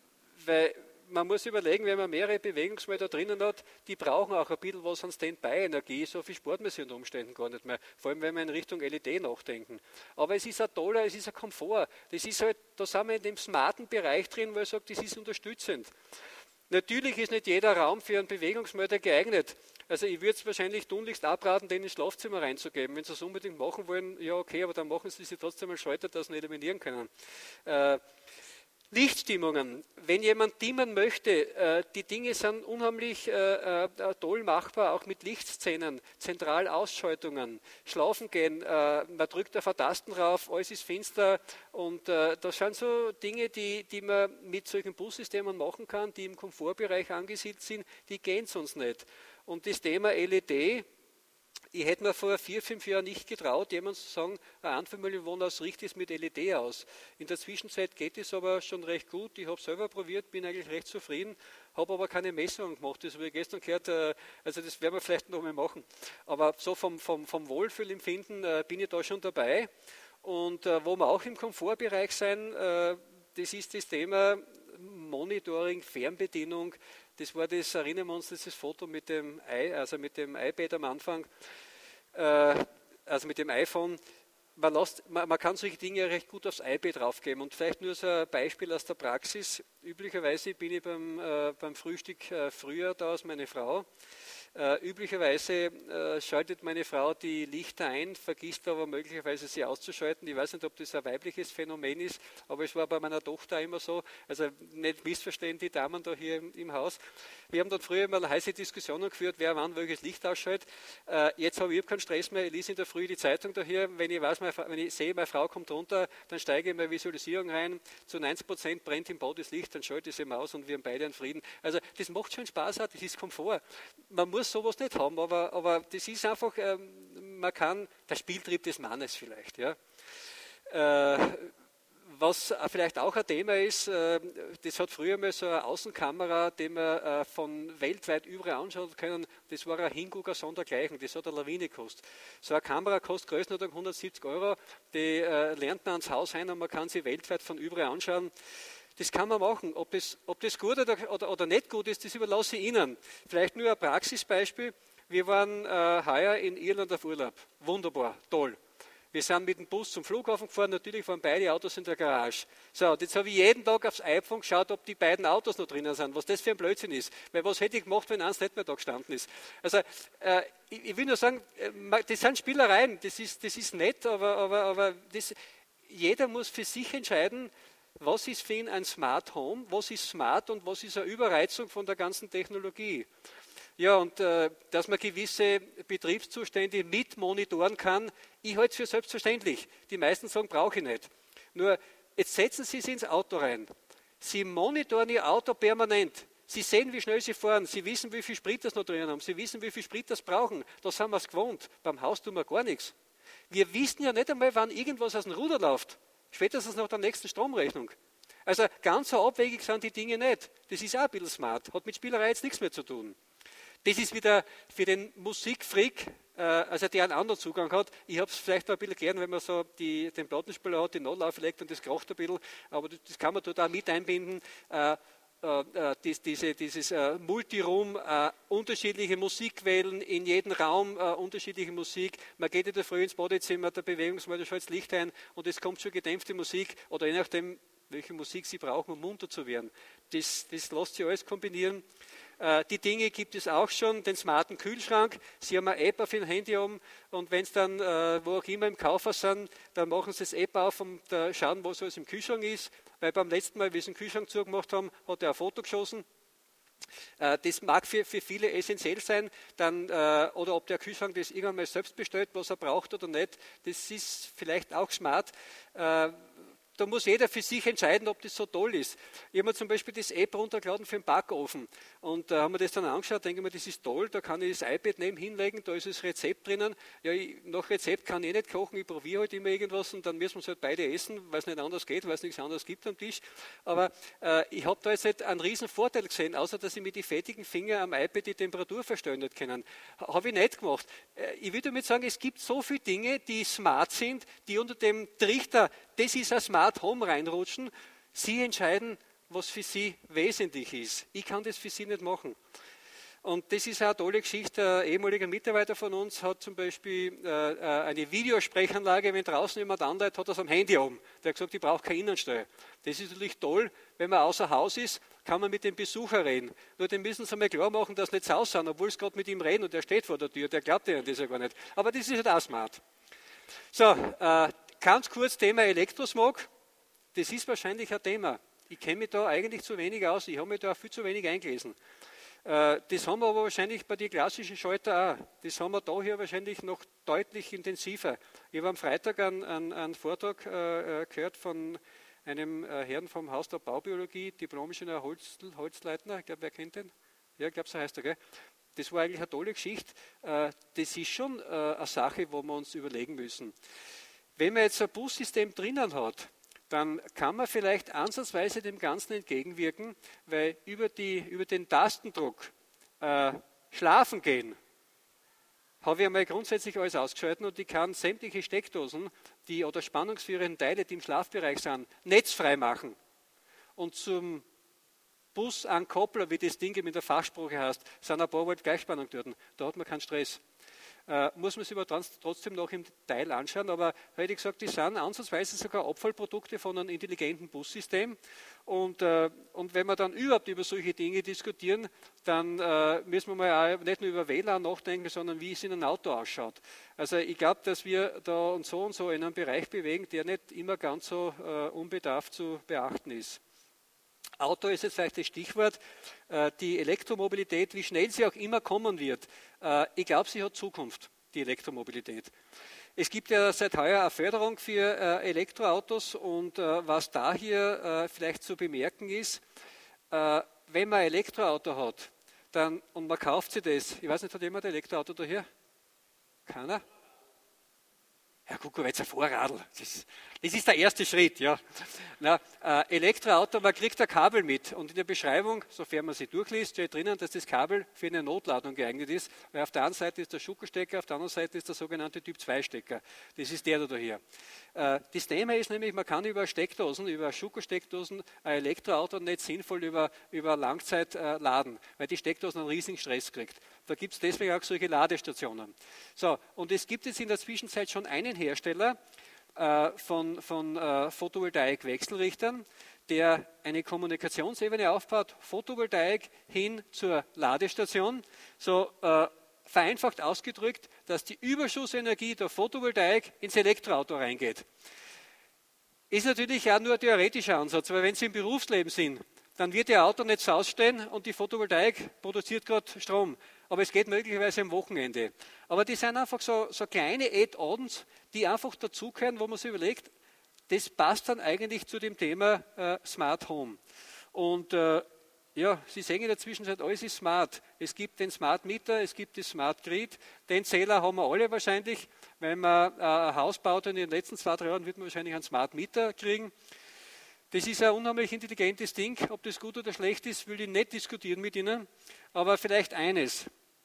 weil man muss überlegen, wenn man mehrere Bewegungsmelder drinnen hat, die brauchen auch ein bisschen was an Standby-Energie. So viel spart man sich unter Umständen gar nicht mehr. Vor allem, wenn wir in Richtung L E D nachdenken. Aber es ist ein toller, es ist ein Komfort. Das ist halt, da sind wir in dem smarten Bereich drin, wo ich sage, das ist unterstützend. Natürlich ist nicht jeder Raum für einen Bewegungsmelder geeignet. Also ich würde es wahrscheinlich tunlichst abraten, den ins Schlafzimmer reinzugeben. Wenn Sie es unbedingt machen wollen, ja okay, aber dann machen Sie sie trotzdem mal Schalter, dass Sie ihn eliminieren können. Äh, Lichtstimmungen. Wenn jemand dimmen möchte, äh, die Dinge sind unheimlich äh, äh, toll machbar, auch mit Lichtszenen, Zentralausschaltungen, Schlafen gehen, äh, man drückt auf ein Tasten rauf, alles ist finster und äh, das sind so Dinge, die, die man mit solchen Bussystemen machen kann, die im Komfortbereich angesiedelt sind, die gehen sonst nicht. Und das Thema L E D, ich hätte mir vor vier, fünf Jahren nicht getraut, jemand zu sagen, ein Einfamilienwohnhaus richtet es mit L E D aus. In der Zwischenzeit geht es aber schon recht gut. Ich habe es selber probiert, bin eigentlich recht zufrieden, habe aber keine Messungen gemacht. Das habe ich gestern gehört, also das werden wir vielleicht noch mal machen. Aber so vom, vom, vom Wohlfühlempfinden bin ich da schon dabei. Und wo wir auch im Komfortbereich sein, das ist das Thema Monitoring, Fernbedienung. Das war das, erinnern wir uns, dieses Foto mit dem, I, also mit dem iPad am Anfang, äh, also mit dem iPhone. Man, lässt, man, man kann solche Dinge recht gut aufs iPad draufgeben. Und vielleicht nur so ein Beispiel aus der Praxis. Üblicherweise bin ich beim, äh, beim Frühstück äh, früher da als meine Frau. Äh, üblicherweise äh, schaltet meine Frau die Lichter ein, vergisst aber möglicherweise sie auszuschalten. Ich weiß nicht, ob das ein weibliches Phänomen ist, aber es war bei meiner Tochter immer so. Also nicht missverstehen die Damen da hier im, im Haus. Wir haben dann früher mal heiße Diskussionen geführt, wer wann welches Licht ausschaltet. Äh, jetzt habe ich keinen Stress mehr. Ich lese in der Früh die Zeitung da hier. Wenn ich, weiß, meine, wenn ich sehe, meine Frau kommt runter, dann steige ich in meine Visualisierung rein. Zu neunzig Prozent brennt im Bad das Licht, dann schalte ich sie aus und wir haben beide einen Frieden. Also das macht schon Spaß, das ist Komfort. Man muss sowas nicht haben, aber, aber das ist einfach, ähm, man kann, der Spieltrieb des Mannes vielleicht. Ja. Äh, was vielleicht auch ein Thema ist, äh, das hat früher mal so eine Außenkamera, die man äh, von weltweit überall anschauen können, das war ein Hingucker sondergleichen, das hat eine Lawine gekostet. So eine Kamera kostet größtenteils hundertsiebzig Euro, die äh, lernt man ans Haus ein und man kann sie weltweit von überall anschauen. Das kann man machen. Ob das, ob das gut oder, oder, oder nicht gut ist, das überlasse ich Ihnen. Vielleicht nur ein Praxisbeispiel. Wir waren äh, heuer in Irland auf Urlaub. Wunderbar, toll. Wir sind mit dem Bus zum Flughafen gefahren, natürlich waren beide Autos in der Garage. So, und jetzt habe ich jeden Tag aufs iPhone geschaut, ob die beiden Autos noch drinnen sind, was das für ein Blödsinn ist. Weil was hätte ich gemacht, wenn eins nicht mehr da gestanden ist? Also, äh, ich, ich will nur sagen, äh, das sind Spielereien, das ist, das ist nett, aber, aber, aber das, jeder muss für sich entscheiden, was ist für ihn ein Smart Home, was ist smart und was ist eine Überreizung von der ganzen Technologie. Ja, und äh, dass man gewisse Betriebszustände mit monitoren kann, ich halte es für selbstverständlich. Die meisten sagen, brauche ich nicht. Nur, jetzt setzen Sie es ins Auto rein. Sie monitoren Ihr Auto permanent. Sie sehen, wie schnell Sie fahren. Sie wissen, wie viel Sprit das noch drin haben. Sie wissen, wie viel Sprit das brauchen. Das haben wir es gewohnt. Beim Haus tun wir gar nichts. Wir wissen ja nicht einmal, wann irgendwas aus dem Ruder läuft. Spätestens nach der nächsten Stromrechnung. Also ganz so abwegig sind die Dinge nicht. Das ist auch ein bisschen smart. Hat mit Spielerei jetzt nichts mehr zu tun. Das ist wieder für den Musikfreak, äh, also der einen anderen Zugang hat. Ich habe es vielleicht noch ein bisschen gern, wenn man so die, den Plattenspieler hat, die Notlauf legt und das kracht ein bisschen, aber das, das kann man dort auch mit einbinden. Äh, äh, dies, diese, dieses äh, Multiroom, äh, unterschiedliche Musikwellen, in jedem Raum äh, unterschiedliche Musik. Man geht in der Früh ins Badezimmer, der Bewegungsmelder schaltet das Licht ein und es kommt schon gedämpfte Musik oder je nachdem, welche Musik Sie brauchen, um munter zu werden. Das, das lässt sich alles kombinieren. Äh, die Dinge gibt es auch schon, den smarten Kühlschrank. Sie haben eine App auf Ihrem Handy um und wenn Sie dann, äh, wo auch immer im Kaufhaus sind, dann machen Sie das App auf und äh, schauen, was alles im Kühlschrank ist. Weil beim letzten Mal, wie Sie den Kühlschrank zugemacht haben, hat er ein Foto geschossen. Äh, das mag für, für viele essentiell sein, dann, äh, oder ob der Kühlschrank das irgendwann mal selbst bestellt, was er braucht oder nicht. Das ist vielleicht auch smart. Äh, Da muss jeder für sich entscheiden, ob das so toll ist. Ich habe mir zum Beispiel das App runtergeladen für den Backofen und da äh, haben wir das dann angeschaut, denke ich mir, das ist toll, da kann ich das iPad neben hinlegen, da ist das Rezept drinnen. Ja, ich, nach Rezept kann ich nicht kochen, ich probiere halt immer irgendwas und dann müssen wir es halt beide essen, weil es nicht anders geht, weil es nichts anderes gibt am Tisch. Aber äh, ich habe da jetzt nicht einen riesen Vorteil gesehen, außer dass ich mit den fettigen Fingern am iPad die Temperatur verstellen nicht können. Habe ich nicht gemacht. Äh, ich würde damit sagen, es gibt so viele Dinge, die smart sind, die unter dem Trichter, das ist ein Smart Home reinrutschen. Sie entscheiden, was für Sie wesentlich ist. Ich kann das für Sie nicht machen. Und das ist eine tolle Geschichte. Ein ehemaliger Mitarbeiter von uns hat zum Beispiel äh, eine Videosprechanlage, wenn draußen jemand anleitet, hat das am Handy oben. Der hat gesagt, ich brauche keine Innensteuer. Das ist natürlich toll, wenn man außer Haus ist, kann man mit dem Besucher reden. Nur den müssen Sie mal klar machen, dass Sie nicht zu Hause sind, obwohl Sie gerade mit ihm reden und der steht vor der Tür, der glaubt Ihnen das ja gar nicht. Aber das ist halt auch smart. So, äh, ganz kurz Thema Elektrosmog. Das ist wahrscheinlich ein Thema. Ich kenne mich da eigentlich zu wenig aus. Ich habe mich da viel zu wenig eingelesen. Äh, das haben wir aber wahrscheinlich bei den klassischen Schalter auch. Das haben wir da hier wahrscheinlich noch deutlich intensiver. Ich habe am Freitag einen, einen, einen Vortrag äh, gehört von einem äh, Herrn vom Haus der Baubiologie, Diplom-Ingenieur Holz, Holzleitner. Ich glaube, wer kennt den? Ja, ich glaube, so heißt er, gell? Das war eigentlich eine tolle Geschichte. Äh, das ist schon äh, eine Sache, wo wir uns überlegen müssen. Wenn man jetzt ein Bussystem drinnen hat, dann kann man vielleicht ansatzweise dem Ganzen entgegenwirken, weil über, die, über den Tastendruck äh, schlafen gehen, habe ich einmal grundsätzlich alles ausgeschaltet und ich kann sämtliche Steckdosen die, oder spannungsführenden Teile, die im Schlafbereich sind, netzfrei machen. Und zum Busankoppler, wie das Ding in der Fachsprache heißt, sind ein paar Volt Gleichspannung dort. Da hat man keinen Stress. Äh, muss man sich aber trotzdem noch im Detail anschauen, aber hätte ich gesagt, die sind ansatzweise sogar Abfallprodukte von einem intelligenten Bussystem und, äh, und wenn wir dann überhaupt über solche Dinge diskutieren, dann äh, müssen wir mal auch nicht nur über W L A N nachdenken, sondern wie es in einem Auto ausschaut. Also ich glaube, dass wir da uns so und so in einem Bereich bewegen, der nicht immer ganz so äh, unbedarft zu beachten ist. Auto ist jetzt vielleicht das Stichwort, die Elektromobilität, wie schnell sie auch immer kommen wird. Ich glaube, sie hat Zukunft, die Elektromobilität. Es gibt ja seit heuer eine Förderung für Elektroautos und was da hier vielleicht zu bemerken ist, wenn man ein Elektroauto hat dann, und man kauft sich das, ich weiß nicht, hat jemand ein Elektroauto daher? Keiner? Ja, guck mal, jetzt ein Vorradl. Das, das ist der erste Schritt, ja. Na, äh, Elektroauto, man kriegt ein Kabel mit und in der Beschreibung, sofern man sie durchliest, steht drinnen, dass das Kabel für eine Notladung geeignet ist, weil auf der einen Seite ist der Schuko-Stecker, auf der anderen Seite ist der sogenannte Typ zwei Stecker. Das ist der da hier. Äh, das Thema ist nämlich, man kann über Steckdosen, über Schuko-Steckdosen ein Elektroauto nicht sinnvoll über, über Langzeit äh, laden, weil die Steckdosen einen riesigen Stress kriegt. Da gibt es deswegen auch solche Ladestationen. So, und es gibt jetzt in der Zwischenzeit schon einen Hersteller äh, von, von äh, Photovoltaik-Wechselrichtern, der eine Kommunikationsebene aufbaut, Photovoltaik hin zur Ladestation, so äh, vereinfacht ausgedrückt, dass die Überschussenergie der Photovoltaik ins Elektroauto reingeht. Ist natürlich auch nur ein theoretischer Ansatz, weil wenn Sie im Berufsleben sind, dann wird Ihr Auto nicht ausstehen und die Photovoltaik produziert gerade Strom. Aber es geht möglicherweise am Wochenende. Aber die sind einfach so, so kleine Add-ons, die einfach dazugehören, wo man sich überlegt, das passt dann eigentlich zu dem Thema äh, Smart Home. Und äh, ja, Sie sehen in der Zwischenzeit, alles ist smart. Es gibt den Smart Meter, es gibt die Smart Grid. Den Zähler haben wir alle wahrscheinlich. Wenn man äh, ein Haus baut in den letzten zwei, drei Jahren, wird man wahrscheinlich einen Smart Meter kriegen. Das ist ein unheimlich intelligentes Ding. Ob das gut oder schlecht ist, will ich nicht diskutieren mit Ihnen. Aber vielleicht eines.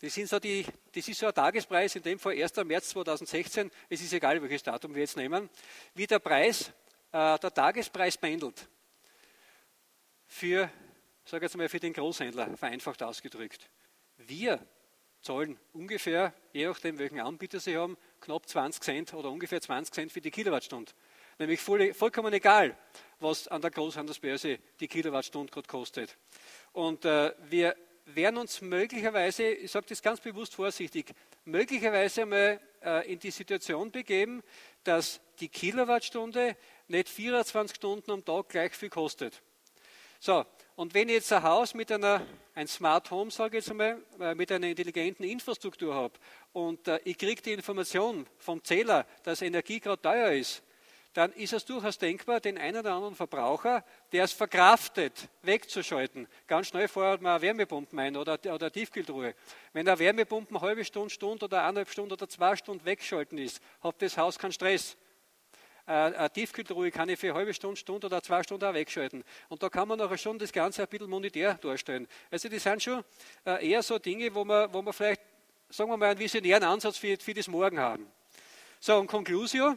Das, sind so die, das ist so ein Tagespreis, in dem Fall erster März zweitausendsechzehn, es ist egal, welches Datum wir jetzt nehmen, wie der Preis, äh, der Tagespreis pendelt für, sage jetzt mal, für den Großhändler, vereinfacht ausgedrückt. Wir zahlen ungefähr, je nachdem welchen Anbieter Sie haben, knapp zwanzig Cent oder ungefähr zwanzig Cent für die Kilowattstunde. Nämlich voll, vollkommen egal, was an der Großhandelsbörse die Kilowattstunde gerade kostet. Und äh, wir werden uns möglicherweise, ich sage das ganz bewusst vorsichtig, möglicherweise einmal äh, in die Situation begeben, dass die Kilowattstunde nicht vierundzwanzig Stunden am Tag gleich viel kostet. So, und wenn ich jetzt ein Haus mit einer, ein Smart Home, sage ich jetzt einmal, äh, mit einer intelligenten Infrastruktur habe und äh, ich kriege die Information vom Zähler, dass Energie gerade teuer ist, dann ist es durchaus denkbar, den einen oder anderen Verbraucher, der es verkraftet, wegzuschalten. Ganz schnell feuert man eine Wärmepumpe ein oder, oder eine Tiefkühltruhe. Wenn eine Wärmepumpe eine halbe Stunde, Stunde oder eineinhalb Stunden oder zwei Stunden weggeschalten ist, hat das Haus keinen Stress. Eine Tiefkühltruhe kann ich für eine halbe Stunde, Stunde oder zwei Stunden auch wegschalten. Und da kann man nachher schon das Ganze ein bisschen monetär darstellen. Also das sind schon eher so Dinge, wo man, wo man vielleicht, sagen wir mal, einen visionären Ansatz für, für das Morgen haben. So, und Conclusio.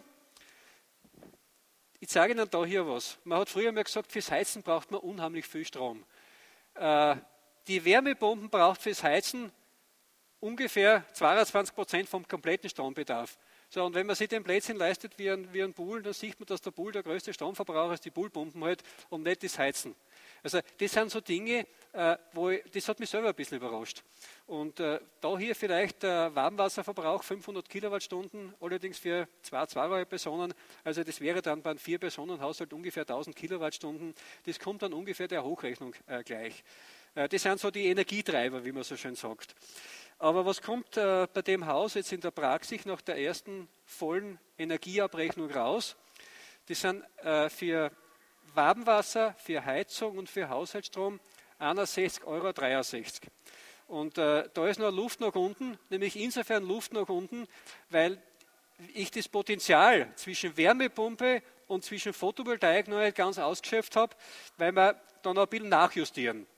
Ich zeige Ihnen da hier was. Man hat früher mal gesagt, fürs Heizen braucht man unheimlich viel Strom. Äh, die Wärmepumpen braucht fürs Heizen ungefähr zweiundzwanzig Prozent vom kompletten Strombedarf. So, und wenn man sich den Blödsinn leistet wie ein, wie ein Pool, dann sieht man, dass der Pool der größte Stromverbraucher ist, die Poolpumpen halt, und nicht das Heizen. Also das sind so Dinge, äh, wo ich, das hat mich selber ein bisschen überrascht. Und äh, da hier vielleicht der Warmwasserverbrauch fünfhundert Kilowattstunden, allerdings für zwei, zwei Personen, also das wäre dann beim Vier-Personen-Haushalt ungefähr tausend Kilowattstunden, das kommt dann ungefähr der Hochrechnung äh, gleich. Äh, das sind so die Energietreiber, wie man so schön sagt. Aber was kommt äh, bei dem Haus jetzt in der Praxis nach der ersten vollen Energieabrechnung raus? Das sind äh, für Warmwasser, für Heizung und für Haushaltsstrom einundsechzig Euro dreiundsechzig. Und äh, da ist noch Luft nach unten, nämlich insofern Luft nach unten, weil ich das Potenzial zwischen Wärmepumpe und zwischen Photovoltaik noch nicht ganz ausgeschöpft habe, weil wir da noch ein bisschen nachjustieren.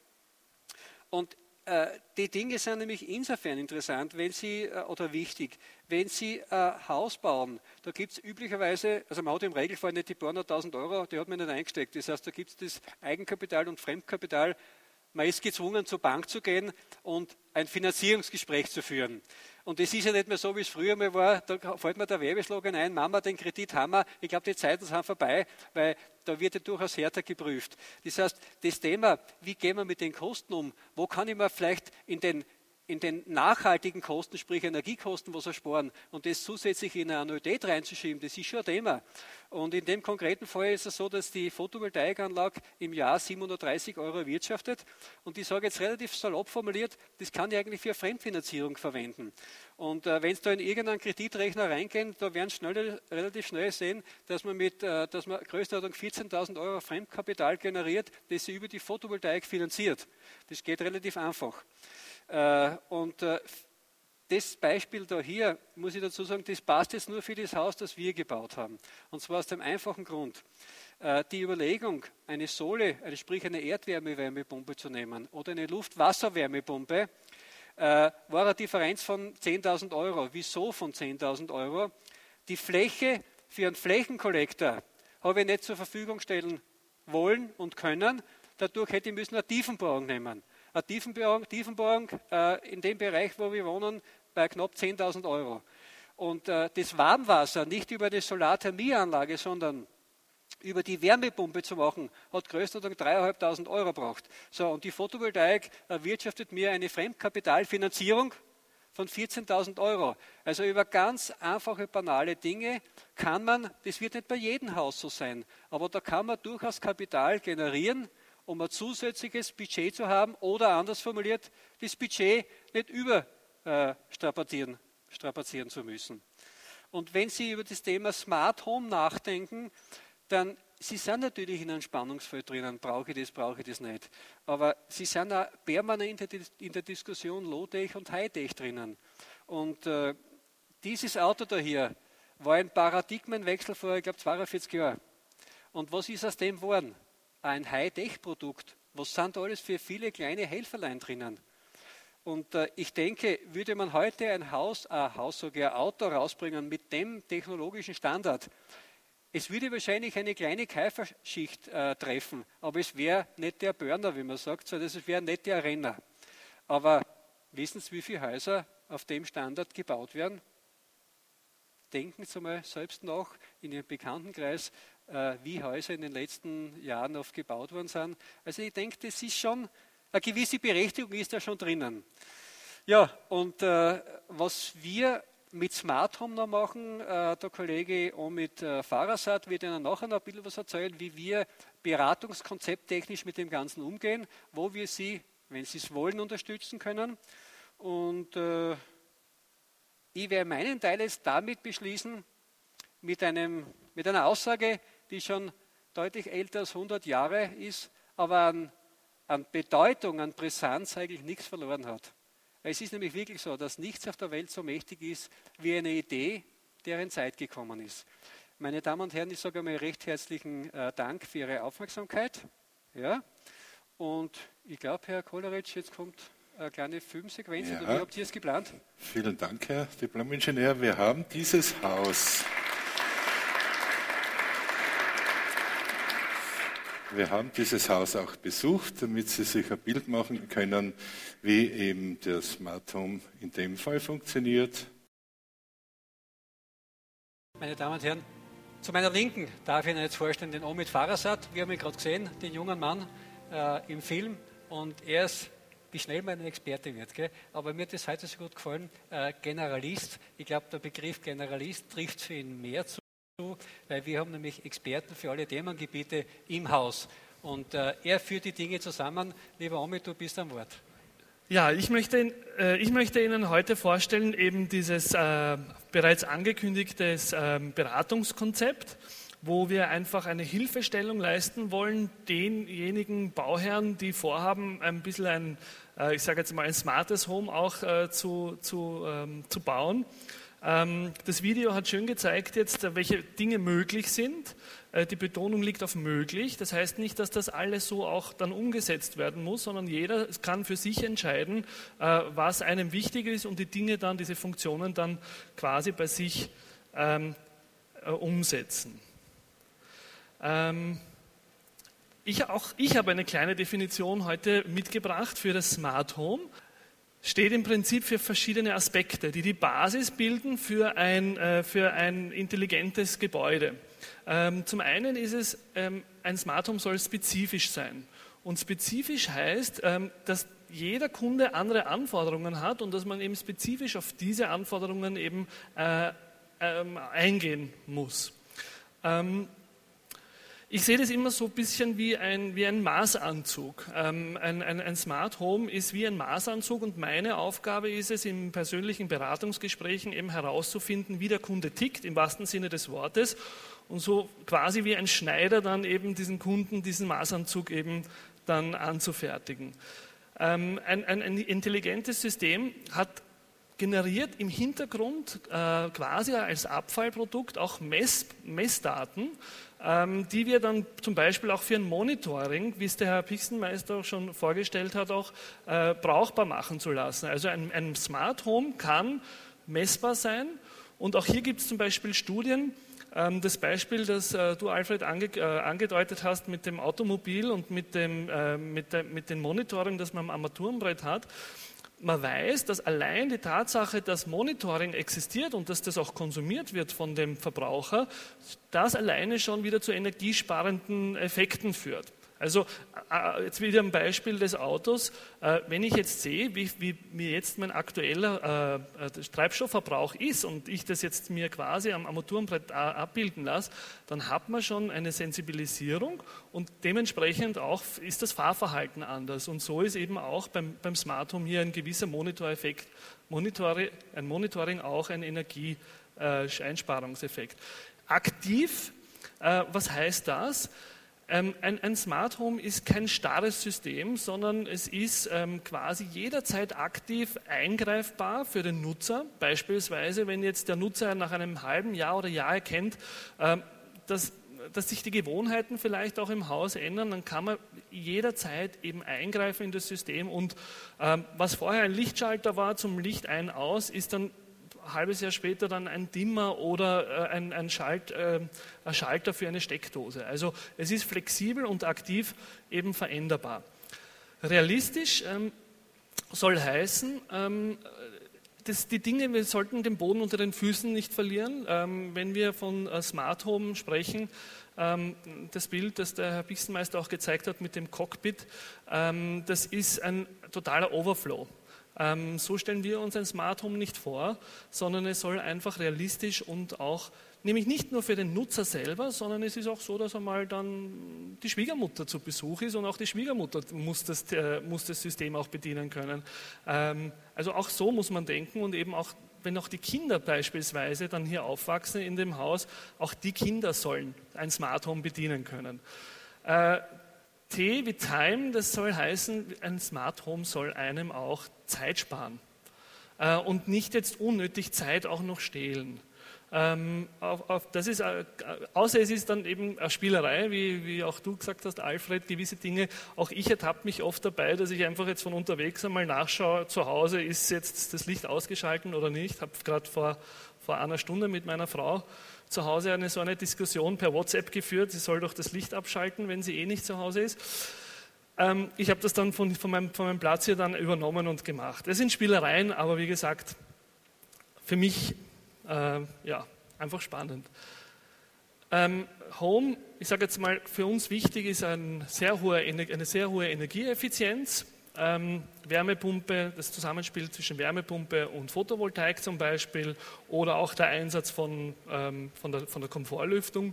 Und äh, die Dinge sind nämlich insofern interessant, wenn Sie, äh, oder wichtig, wenn Sie ein äh, Haus bauen, da gibt es üblicherweise, also man hat im Regelfall nicht die paar hunderttausend Euro, die hat man nicht eingesteckt. Das heißt, da gibt es das Eigenkapital und Fremdkapital. Man ist gezwungen, zur Bank zu gehen und ein Finanzierungsgespräch zu führen. Und es ist ja nicht mehr so, wie es früher mal war, da fällt mir der Werbeslogan ein, Mama, den Kredit haben wir. Ich glaube, die Zeiten sind vorbei, weil da wird ja durchaus härter geprüft. Das heißt, das Thema, wie gehen wir mit den Kosten um, wo kann ich mir vielleicht in den in den nachhaltigen Kosten, sprich Energiekosten, was er sparen und das zusätzlich in eine Annuität reinzuschieben, das ist schon ein Thema. Und in dem konkreten Fall ist es so, dass die Photovoltaikanlage im Jahr siebenhundertdreißig Euro erwirtschaftet und ich sage jetzt relativ salopp formuliert, das kann ich eigentlich für Fremdfinanzierung verwenden. Und äh, wenn Sie da in irgendeinen Kreditrechner reingehen, da werden Sie schnell, relativ schnell sehen, dass man mit, äh, dass man größtenteils vierzehntausend Euro Fremdkapital generiert, das Sie über die Photovoltaik finanziert. Das geht relativ einfach. Äh, und äh, das Beispiel da hier, muss ich dazu sagen, das passt jetzt nur für das Haus, das wir gebaut haben. Und zwar aus dem einfachen Grund. Äh, die Überlegung, eine Sohle, also sprich eine Erdwärmewärmepumpe zu nehmen oder eine Luft-Wasser-Wärmepumpe, äh, war eine Differenz von zehntausend Euro. Wieso von zehntausend Euro? Die Fläche für einen Flächenkollektor habe ich nicht zur Verfügung stellen wollen und können. Dadurch hätte ich müssen eine Tiefenbohrung nehmen. Eine Tiefenbohrung, Tiefenbohrung äh, in dem Bereich, wo wir wohnen, bei knapp zehntausend Euro. Und äh, das Warmwasser nicht über eine Solarthermieanlage, sondern über die Wärmepumpe zu machen, hat größtenteils dreitausendfünfhundert Euro gebraucht. So, und die Photovoltaik erwirtschaftet mir eine Fremdkapitalfinanzierung von vierzehntausend Euro. Also über ganz einfache, banale Dinge kann man, das wird nicht bei jedem Haus so sein, aber da kann man durchaus Kapital generieren, um ein zusätzliches Budget zu haben oder anders formuliert, das Budget nicht überstrapazieren äh, strapazieren zu müssen. Und wenn Sie über das Thema Smart Home nachdenken, dann, Sie sind natürlich in einem Spannungsfeld drinnen, brauche ich das, brauche ich das nicht. Aber Sie sind auch permanent in der Diskussion Low-Tech und High-Tech drinnen. Und äh, dieses Auto da hier war ein Paradigmenwechsel vor, ich glaube, zweiundvierzig Jahren. Und was ist aus dem geworden? Ein High-Tech-Produkt. Was sind da alles für viele kleine Helferlein drinnen? Und äh, ich denke, würde man heute ein Haus, ein Haus, sogar ein Auto rausbringen mit dem technologischen Standard, es würde wahrscheinlich eine kleine Käuferschicht äh, treffen, aber es wäre nicht der Burner, wie man sagt, sondern es wäre nicht der Renner. Aber wissen Sie, wie viele Häuser auf dem Standard gebaut werden? Denken Sie mal selbst nach in Ihrem Bekanntenkreis, äh, wie Häuser in den letzten Jahren oft gebaut worden sind. Also ich denke, das ist schon, eine gewisse Berechtigung ist da schon drinnen. Ja, und äh, was wir mit Smart Home noch machen, äh, der Kollege auch mit äh, Farasat wird Ihnen nachher noch ein bisschen was erzählen, wie wir beratungskonzepttechnisch mit dem Ganzen umgehen, wo wir Sie, wenn Sie es wollen, unterstützen können. Und äh, ich werde meinen Teil jetzt damit beschließen, mit, einem, mit einer Aussage, die schon deutlich älter als hundert Jahre ist, aber an, an Bedeutung, an Brisanz eigentlich nichts verloren hat. Es ist nämlich wirklich so, dass nichts auf der Welt so mächtig ist wie eine Idee, deren Zeit gekommen ist. Meine Damen und Herren, ich sage einmal recht herzlichen äh, Dank für Ihre Aufmerksamkeit. Ja. Und ich glaube, Herr Koleritsch, jetzt kommt eine kleine Filmsequenz. Ja. Oder wie habt ihr es geplant? Vielen Dank, Herr Diplom-Ingenieur. Wir haben dieses Haus. Wir haben dieses Haus auch besucht, damit Sie sich ein Bild machen können, wie eben der Smart Home in dem Fall funktioniert. Meine Damen und Herren, zu meiner Linken darf ich Ihnen jetzt vorstellen den Omid Farasat. Wir haben ihn gerade gesehen, den jungen Mann äh, im Film. Und er ist, wie schnell man ein Experte wird. Gell? Aber mir hat das heute so gut gefallen, äh, Generalist. Ich glaube, der Begriff Generalist trifft für ihn mehr zu. Weil wir haben nämlich Experten für alle Themengebiete im Haus. Und äh, er führt die Dinge zusammen. Lieber Omid, du bist am Wort. Ja, ich möchte, äh, ich möchte Ihnen heute vorstellen eben dieses äh, bereits angekündigtes äh, Beratungskonzept, wo wir einfach eine Hilfestellung leisten wollen denjenigen Bauherren, die vorhaben, ein bisschen ein, äh, ich sage jetzt mal ein smartes Home auch äh, zu, zu, ähm, zu bauen. Das Video hat schön gezeigt jetzt, welche Dinge möglich sind. Die Betonung liegt auf möglich. Das heißt nicht, dass das alles so auch dann umgesetzt werden muss, sondern jeder kann für sich entscheiden, was einem wichtig ist und die Dinge dann, diese Funktionen dann quasi bei sich ähm, umsetzen. Ähm, ich, auch ich habe eine kleine Definition heute mitgebracht für das Smart Home. Steht im Prinzip für verschiedene Aspekte, die die Basis bilden für ein, äh, für ein intelligentes Gebäude. Ähm, zum einen ist es, ähm, ein Smart Home soll spezifisch sein. Und spezifisch heißt, ähm, dass jeder Kunde andere Anforderungen hat und dass man eben spezifisch auf diese Anforderungen eben äh, ähm, eingehen muss. Ähm, Ich sehe das immer so ein bisschen wie ein, wie ein Maßanzug. Ähm, ein, ein, ein Smart Home ist wie ein Maßanzug und meine Aufgabe ist es, in persönlichen Beratungsgesprächen eben herauszufinden, wie der Kunde tickt, im wahrsten Sinne des Wortes, und so quasi wie ein Schneider dann eben diesen Kunden, diesen Maßanzug eben dann anzufertigen. Ähm, ein, ein, ein intelligentes System hat generiert im Hintergrund äh, quasi als Abfallprodukt auch Mess, Messdaten, ähm, die wir dann zum Beispiel auch für ein Monitoring, wie es der Herr Pixenmeister auch schon vorgestellt hat, auch äh, brauchbar machen zu lassen. Also ein, ein Smart Home kann messbar sein und auch hier gibt es zum Beispiel Studien, ähm, das Beispiel, das äh, du, Alfred, ange, äh, angedeutet hast mit dem Automobil und mit dem, äh, mit, der, mit dem Monitoring, das man am Armaturenbrett hat. Man weiß, dass allein die Tatsache, dass Monitoring existiert und dass das auch konsumiert wird von dem Verbraucher, das alleine schon wieder zu energiesparenden Effekten führt. Also jetzt wieder ein Beispiel des Autos. Wenn ich jetzt sehe, wie, wie mir jetzt mein aktueller äh, Treibstoffverbrauch ist und ich das jetzt mir quasi am Armaturenbrett abbilden lasse, dann hat man schon eine Sensibilisierung und dementsprechend auch ist das Fahrverhalten anders. Und so ist eben auch beim, beim Smart Home hier ein gewisser Monitoreffekt, Monitore, ein Monitoring auch ein Energieeinsparungseffekt. Aktiv, äh, was heißt das? Ein, ein Smart Home ist kein starres System, sondern es ist ähm, quasi jederzeit aktiv eingreifbar für den Nutzer. Beispielsweise, wenn jetzt der Nutzer nach einem halben Jahr oder Jahr erkennt, ähm, dass dass sich die Gewohnheiten vielleicht auch im Haus ändern, dann kann man jederzeit eben eingreifen in das System und ähm, was vorher ein Lichtschalter war zum Licht ein, aus, ist dann ein halbes Jahr später dann ein Dimmer oder äh, ein, ein, Schalt, äh, ein Schalter für eine Steckdose. Also es ist flexibel und aktiv eben veränderbar. Realistisch ähm, soll heißen, ähm, Das, die Dinge, wir sollten den Boden unter den Füßen nicht verlieren. Ähm, wenn wir von äh, Smart Home sprechen, ähm, das Bild, das der Herr Bichsenmeister auch gezeigt hat mit dem Cockpit, ähm, das ist ein totaler Overflow. Ähm, so stellen wir uns ein Smart Home nicht vor, sondern es soll einfach realistisch und auch, nämlich nicht nur für den Nutzer selber, sondern es ist auch so, dass einmal dann die Schwiegermutter zu Besuch ist und auch die Schwiegermutter muss das, äh, muss das System auch bedienen können. Ähm, also auch so muss man denken und eben auch, wenn auch die Kinder beispielsweise dann hier aufwachsen in dem Haus, auch die Kinder sollen ein Smart Home bedienen können. Äh, T wie Time, das soll heißen, ein Smart Home soll einem auch Zeit sparen äh, und nicht jetzt unnötig Zeit auch noch stehlen. Ähm, auf, auf, das ist, äh, außer es ist dann eben eine Spielerei, wie, wie auch du gesagt hast, Alfred, gewisse Dinge. Auch ich ertappe mich oft dabei, dass ich einfach jetzt von unterwegs einmal nachschaue, zu Hause ist jetzt das Licht ausgeschalten oder nicht. Ich habe gerade vor, vor einer Stunde mit meiner Frau zu Hause eine so eine Diskussion per WhatsApp geführt, sie soll doch das Licht abschalten, wenn sie eh nicht zu Hause ist. Ähm, ich habe das dann von, von, meinem, von meinem Platz hier dann übernommen und gemacht. Es sind Spielereien, aber wie gesagt, für mich Äh, ja, einfach spannend. Ähm, Home, ich sage jetzt mal, für uns wichtig ist ein sehr hohe, eine sehr hohe Energieeffizienz. Ähm, Wärmepumpe, das Zusammenspiel zwischen Wärmepumpe und Photovoltaik zum Beispiel oder auch der Einsatz von, ähm, von, der, von der Komfortlüftung.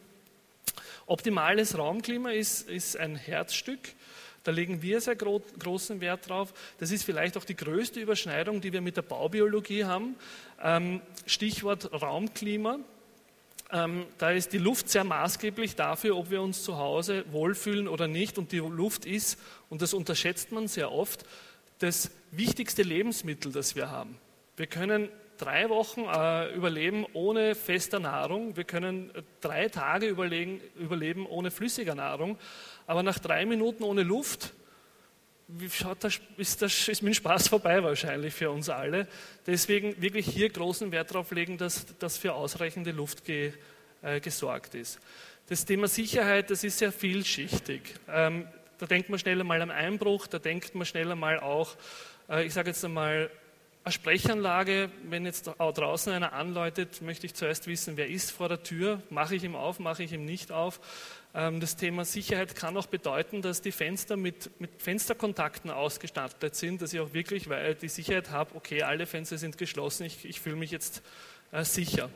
Optimales Raumklima ist, ist ein Herzstück. Da legen wir sehr gro- großen Wert drauf. Das ist vielleicht auch die größte Überschneidung, die wir mit der Baubiologie haben. Ähm, Stichwort Raumklima. Ähm, da ist die Luft sehr maßgeblich dafür, ob wir uns zu Hause wohlfühlen oder nicht. Und die Luft ist, und das unterschätzt man sehr oft, das wichtigste Lebensmittel, das wir haben. Wir können drei Wochen äh, überleben ohne fester Nahrung. Wir können drei Tage überlegen, überleben ohne flüssiger Nahrung. Aber nach drei Minuten ohne Luft schaut das, ist, das, ist mit Spaß vorbei wahrscheinlich für uns alle. Deswegen wirklich hier großen Wert darauf legen, dass, dass für ausreichende Luft ge, äh, gesorgt ist. Das Thema Sicherheit, das ist sehr vielschichtig. Ähm, da denkt man schneller mal am Einbruch, da denkt man schneller mal auch, äh, ich sage jetzt einmal, eine Sprechanlage, wenn jetzt draußen einer anläutet, möchte ich zuerst wissen, wer ist vor der Tür, mache ich ihm auf, mache ich ihm nicht auf. Das Thema Sicherheit kann auch bedeuten, dass die Fenster mit, mit Fensterkontakten ausgestattet sind, dass ich auch wirklich weil die Sicherheit habe, okay, alle Fenster sind geschlossen, ich, ich fühle mich jetzt äh, sicher.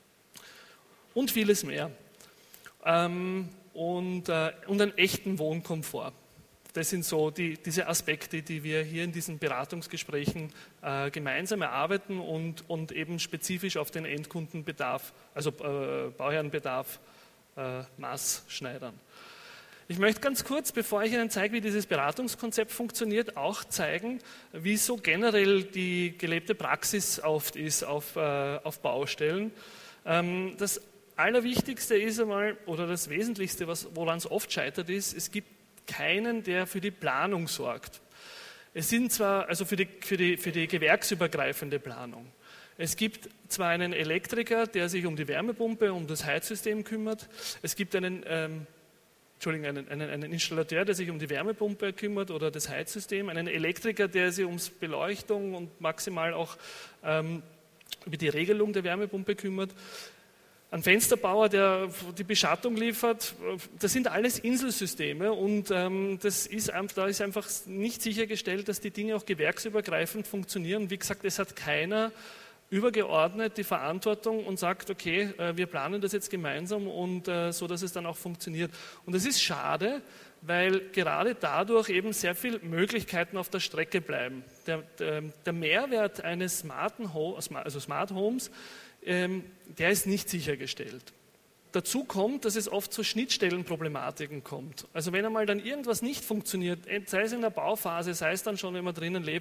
Und vieles mehr. Ähm, und, äh, und einen echten Wohnkomfort. Das sind so die, diese Aspekte, die wir hier in diesen Beratungsgesprächen äh, gemeinsam erarbeiten und, und eben spezifisch auf den Endkundenbedarf, also äh, Bauherrenbedarf, äh, maßschneidern. Ich möchte ganz kurz, bevor ich Ihnen zeige, wie dieses Beratungskonzept funktioniert, auch zeigen, wie so generell die gelebte Praxis oft ist auf, äh, auf Baustellen. Ähm, das Allerwichtigste ist einmal, oder das Wesentlichste, woran es oft scheitert, ist, es gibt keinen, der für die Planung sorgt. Es sind zwar, also für die, für die, für die gewerksübergreifende Planung. Es gibt zwar einen Elektriker, der sich um die Wärmepumpe, um das Heizsystem kümmert. Es gibt einen, ähm, Entschuldigung, einen, einen, einen Installateur, der sich um die Wärmepumpe kümmert oder das Heizsystem. Einen Elektriker, der sich ums Beleuchtung und maximal auch ähm, über die Regelung der Wärmepumpe kümmert. Ein Fensterbauer, der die Beschattung liefert, das sind alles Inselsysteme und ähm, das ist, da ist einfach nicht sichergestellt, dass die Dinge auch gewerksübergreifend funktionieren. Wie gesagt, es hat keiner übergeordnet die Verantwortung und sagt, okay, äh, wir planen das jetzt gemeinsam und äh, so, dass es dann auch funktioniert. Und das ist schade, weil gerade dadurch eben sehr viele Möglichkeiten auf der Strecke bleiben. Der, der, der Mehrwert eines smarten Home, also Smart Homes, ähm, der ist nicht sichergestellt. Dazu kommt, dass es oft zu Schnittstellenproblematiken kommt. Also wenn einmal dann irgendwas nicht funktioniert, sei es in der Bauphase, sei es dann schon, wenn man drinnen lebt,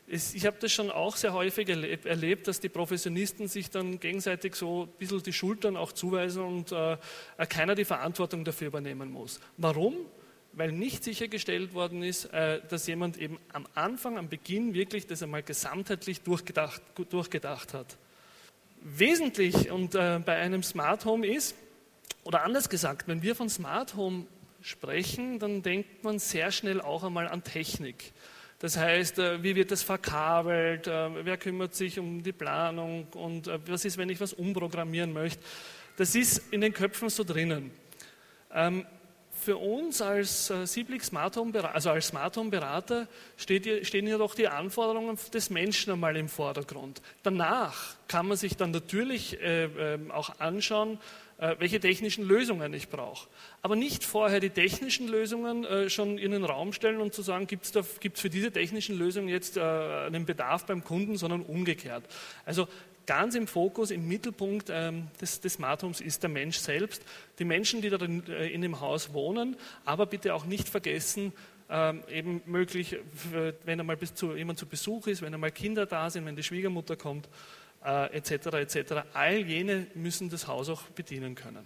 es, ich habe das schon auch sehr häufig erlebt, erlebt, dass die Professionisten sich dann gegenseitig so ein bisschen die Schultern auch zuweisen und äh, keiner die Verantwortung dafür übernehmen muss. Warum? Weil nicht sichergestellt worden ist, äh, dass jemand eben am Anfang, am Beginn wirklich das einmal gesamtheitlich durchgedacht, durchgedacht hat. Wesentlich und äh, bei einem Smart Home ist, oder anders gesagt, wenn wir von Smart Home sprechen, dann denkt man sehr schnell auch einmal an Technik. Das heißt, äh, wie wird das verkabelt, äh, wer kümmert sich um die Planung und äh, was ist, wenn ich was umprogrammieren möchte. Das ist in den Köpfen so drinnen. Ähm, Für uns als äh, Sieblich Smart Home Berater, also als Smart Home Berater steht hier, stehen ja doch die Anforderungen des Menschen einmal im Vordergrund. Danach kann man sich dann natürlich äh, äh, auch anschauen, äh, welche technischen Lösungen ich brauche. Aber nicht vorher die technischen Lösungen äh, schon in den Raum stellen und zu sagen, gibt es für diese technischen Lösungen jetzt äh, einen Bedarf beim Kunden, sondern umgekehrt. Also ganz im Fokus, im Mittelpunkt ähm, des, des Smart Homes ist der Mensch selbst, die Menschen, die da in, äh, in dem Haus wohnen, aber bitte auch nicht vergessen, ähm, eben möglich, wenn einmal bis zu, jemand zu Besuch ist, wenn einmal Kinder da sind, wenn die Schwiegermutter kommt, äh, et cetera et cetera. All jene müssen das Haus auch bedienen können.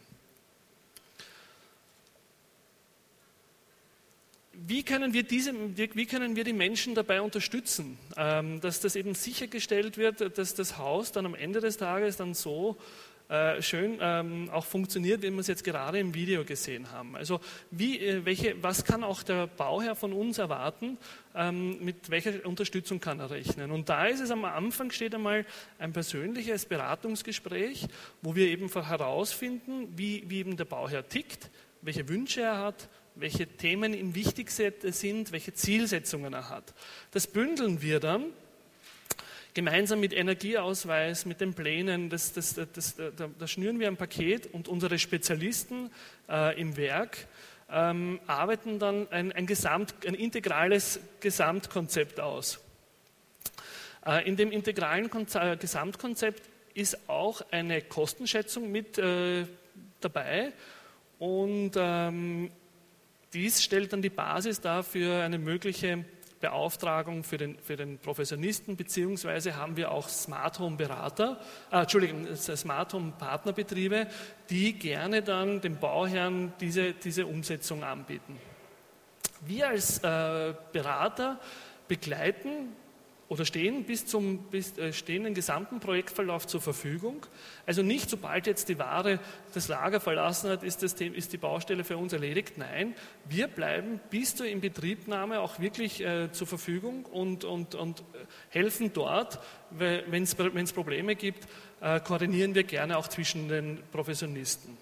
Wie können wir, diese, wie können wir die Menschen dabei unterstützen, dass das eben sichergestellt wird, dass das Haus dann am Ende des Tages dann so schön auch funktioniert, wie wir es jetzt gerade im Video gesehen haben. Also wie, welche, was kann auch der Bauherr von uns erwarten, mit welcher Unterstützung kann er rechnen? Und da ist es am Anfang, steht einmal ein persönliches Beratungsgespräch, wo wir eben herausfinden, wie, wie eben der Bauherr tickt, welche Wünsche er hat, welche Themen ihm wichtig sind, welche Zielsetzungen er hat. Das bündeln wir dann gemeinsam mit Energieausweis, mit den Plänen, das, das, das, das, da, da schnüren wir ein Paket und unsere Spezialisten äh, im Werk ähm, arbeiten dann ein, ein, Gesamt, ein integrales Gesamtkonzept aus. Äh, in dem integralen Konze- Gesamtkonzept ist auch eine Kostenschätzung mit äh, dabei und ähm, dies stellt dann die Basis dar für eine mögliche Beauftragung für den, für den Professionisten, beziehungsweise haben wir auch Smart Home Berater, äh, Entschuldigung, Smart Home Partnerbetriebe, die gerne dann dem Bauherrn diese, diese Umsetzung anbieten. Wir als äh, Berater begleiten oder stehen bis zum bis, äh, stehen den gesamten Projektverlauf zur Verfügung. Also nicht, sobald jetzt die Ware das Lager verlassen hat, ist, das, ist die Baustelle für uns erledigt. Nein, wir bleiben bis zur Inbetriebnahme auch wirklich äh, zur Verfügung und, und, und helfen dort, wenn es Probleme gibt, äh, koordinieren wir gerne auch zwischen den Professionisten.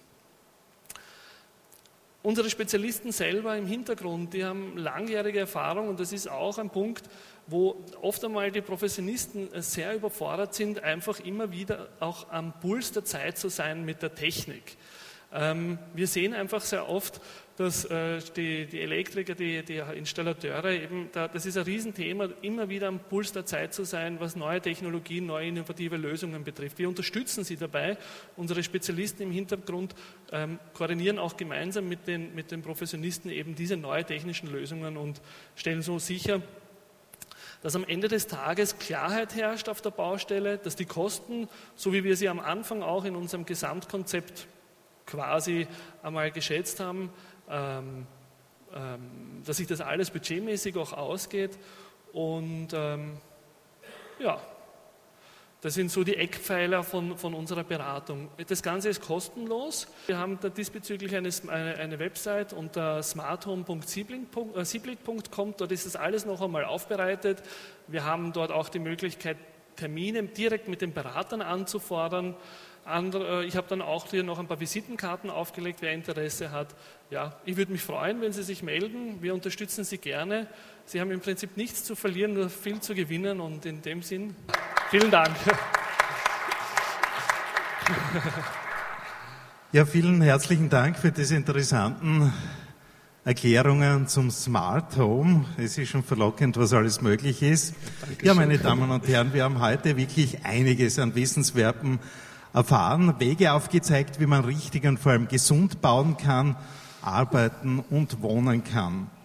Unsere Spezialisten selber im Hintergrund, die haben langjährige Erfahrung und das ist auch ein Punkt, wo oft einmal die Professionisten sehr überfordert sind, einfach immer wieder auch am Puls der Zeit zu sein mit der Technik. Ähm, wir sehen einfach sehr oft, dass äh, die, die Elektriker, die, die Installateure, eben da, das ist ein Riesenthema, immer wieder am Puls der Zeit zu sein, was neue Technologien, neue innovative Lösungen betrifft. Wir unterstützen sie dabei. Unsere Spezialisten im Hintergrund ähm, koordinieren auch gemeinsam mit den, mit den Professionisten eben diese neuen technischen Lösungen und stellen so sicher, dass am Ende des Tages Klarheit herrscht auf der Baustelle, dass die Kosten, so wie wir sie am Anfang auch in unserem Gesamtkonzept quasi einmal geschätzt haben, ähm, ähm, dass sich das alles budgetmäßig auch ausgeht und ähm, ja, das sind so die Eckpfeiler von, von unserer Beratung. Das Ganze ist kostenlos. Wir haben da diesbezüglich eine, eine, eine Website unter smarthome punkt siebling punkt com. Dort ist das alles noch einmal aufbereitet. Wir haben dort auch die Möglichkeit, Termine direkt mit den Beratern anzufordern. Andere, ich habe dann auch hier noch ein paar Visitenkarten aufgelegt, wer Interesse hat. Ja, ich würde mich freuen, wenn Sie sich melden. Wir unterstützen Sie gerne. Sie haben im Prinzip nichts zu verlieren, nur viel zu gewinnen. Und in dem Sinn, vielen Dank. Ja, vielen herzlichen Dank für diese interessanten Erklärungen zum Smart Home. Es ist schon verlockend, was alles möglich ist. Dankeschön. Ja, meine Damen und Herren, wir haben heute wirklich einiges an Wissenswerten erfahren, Wege aufgezeigt, wie man richtig und vor allem gesund bauen kann, arbeiten und wohnen kann.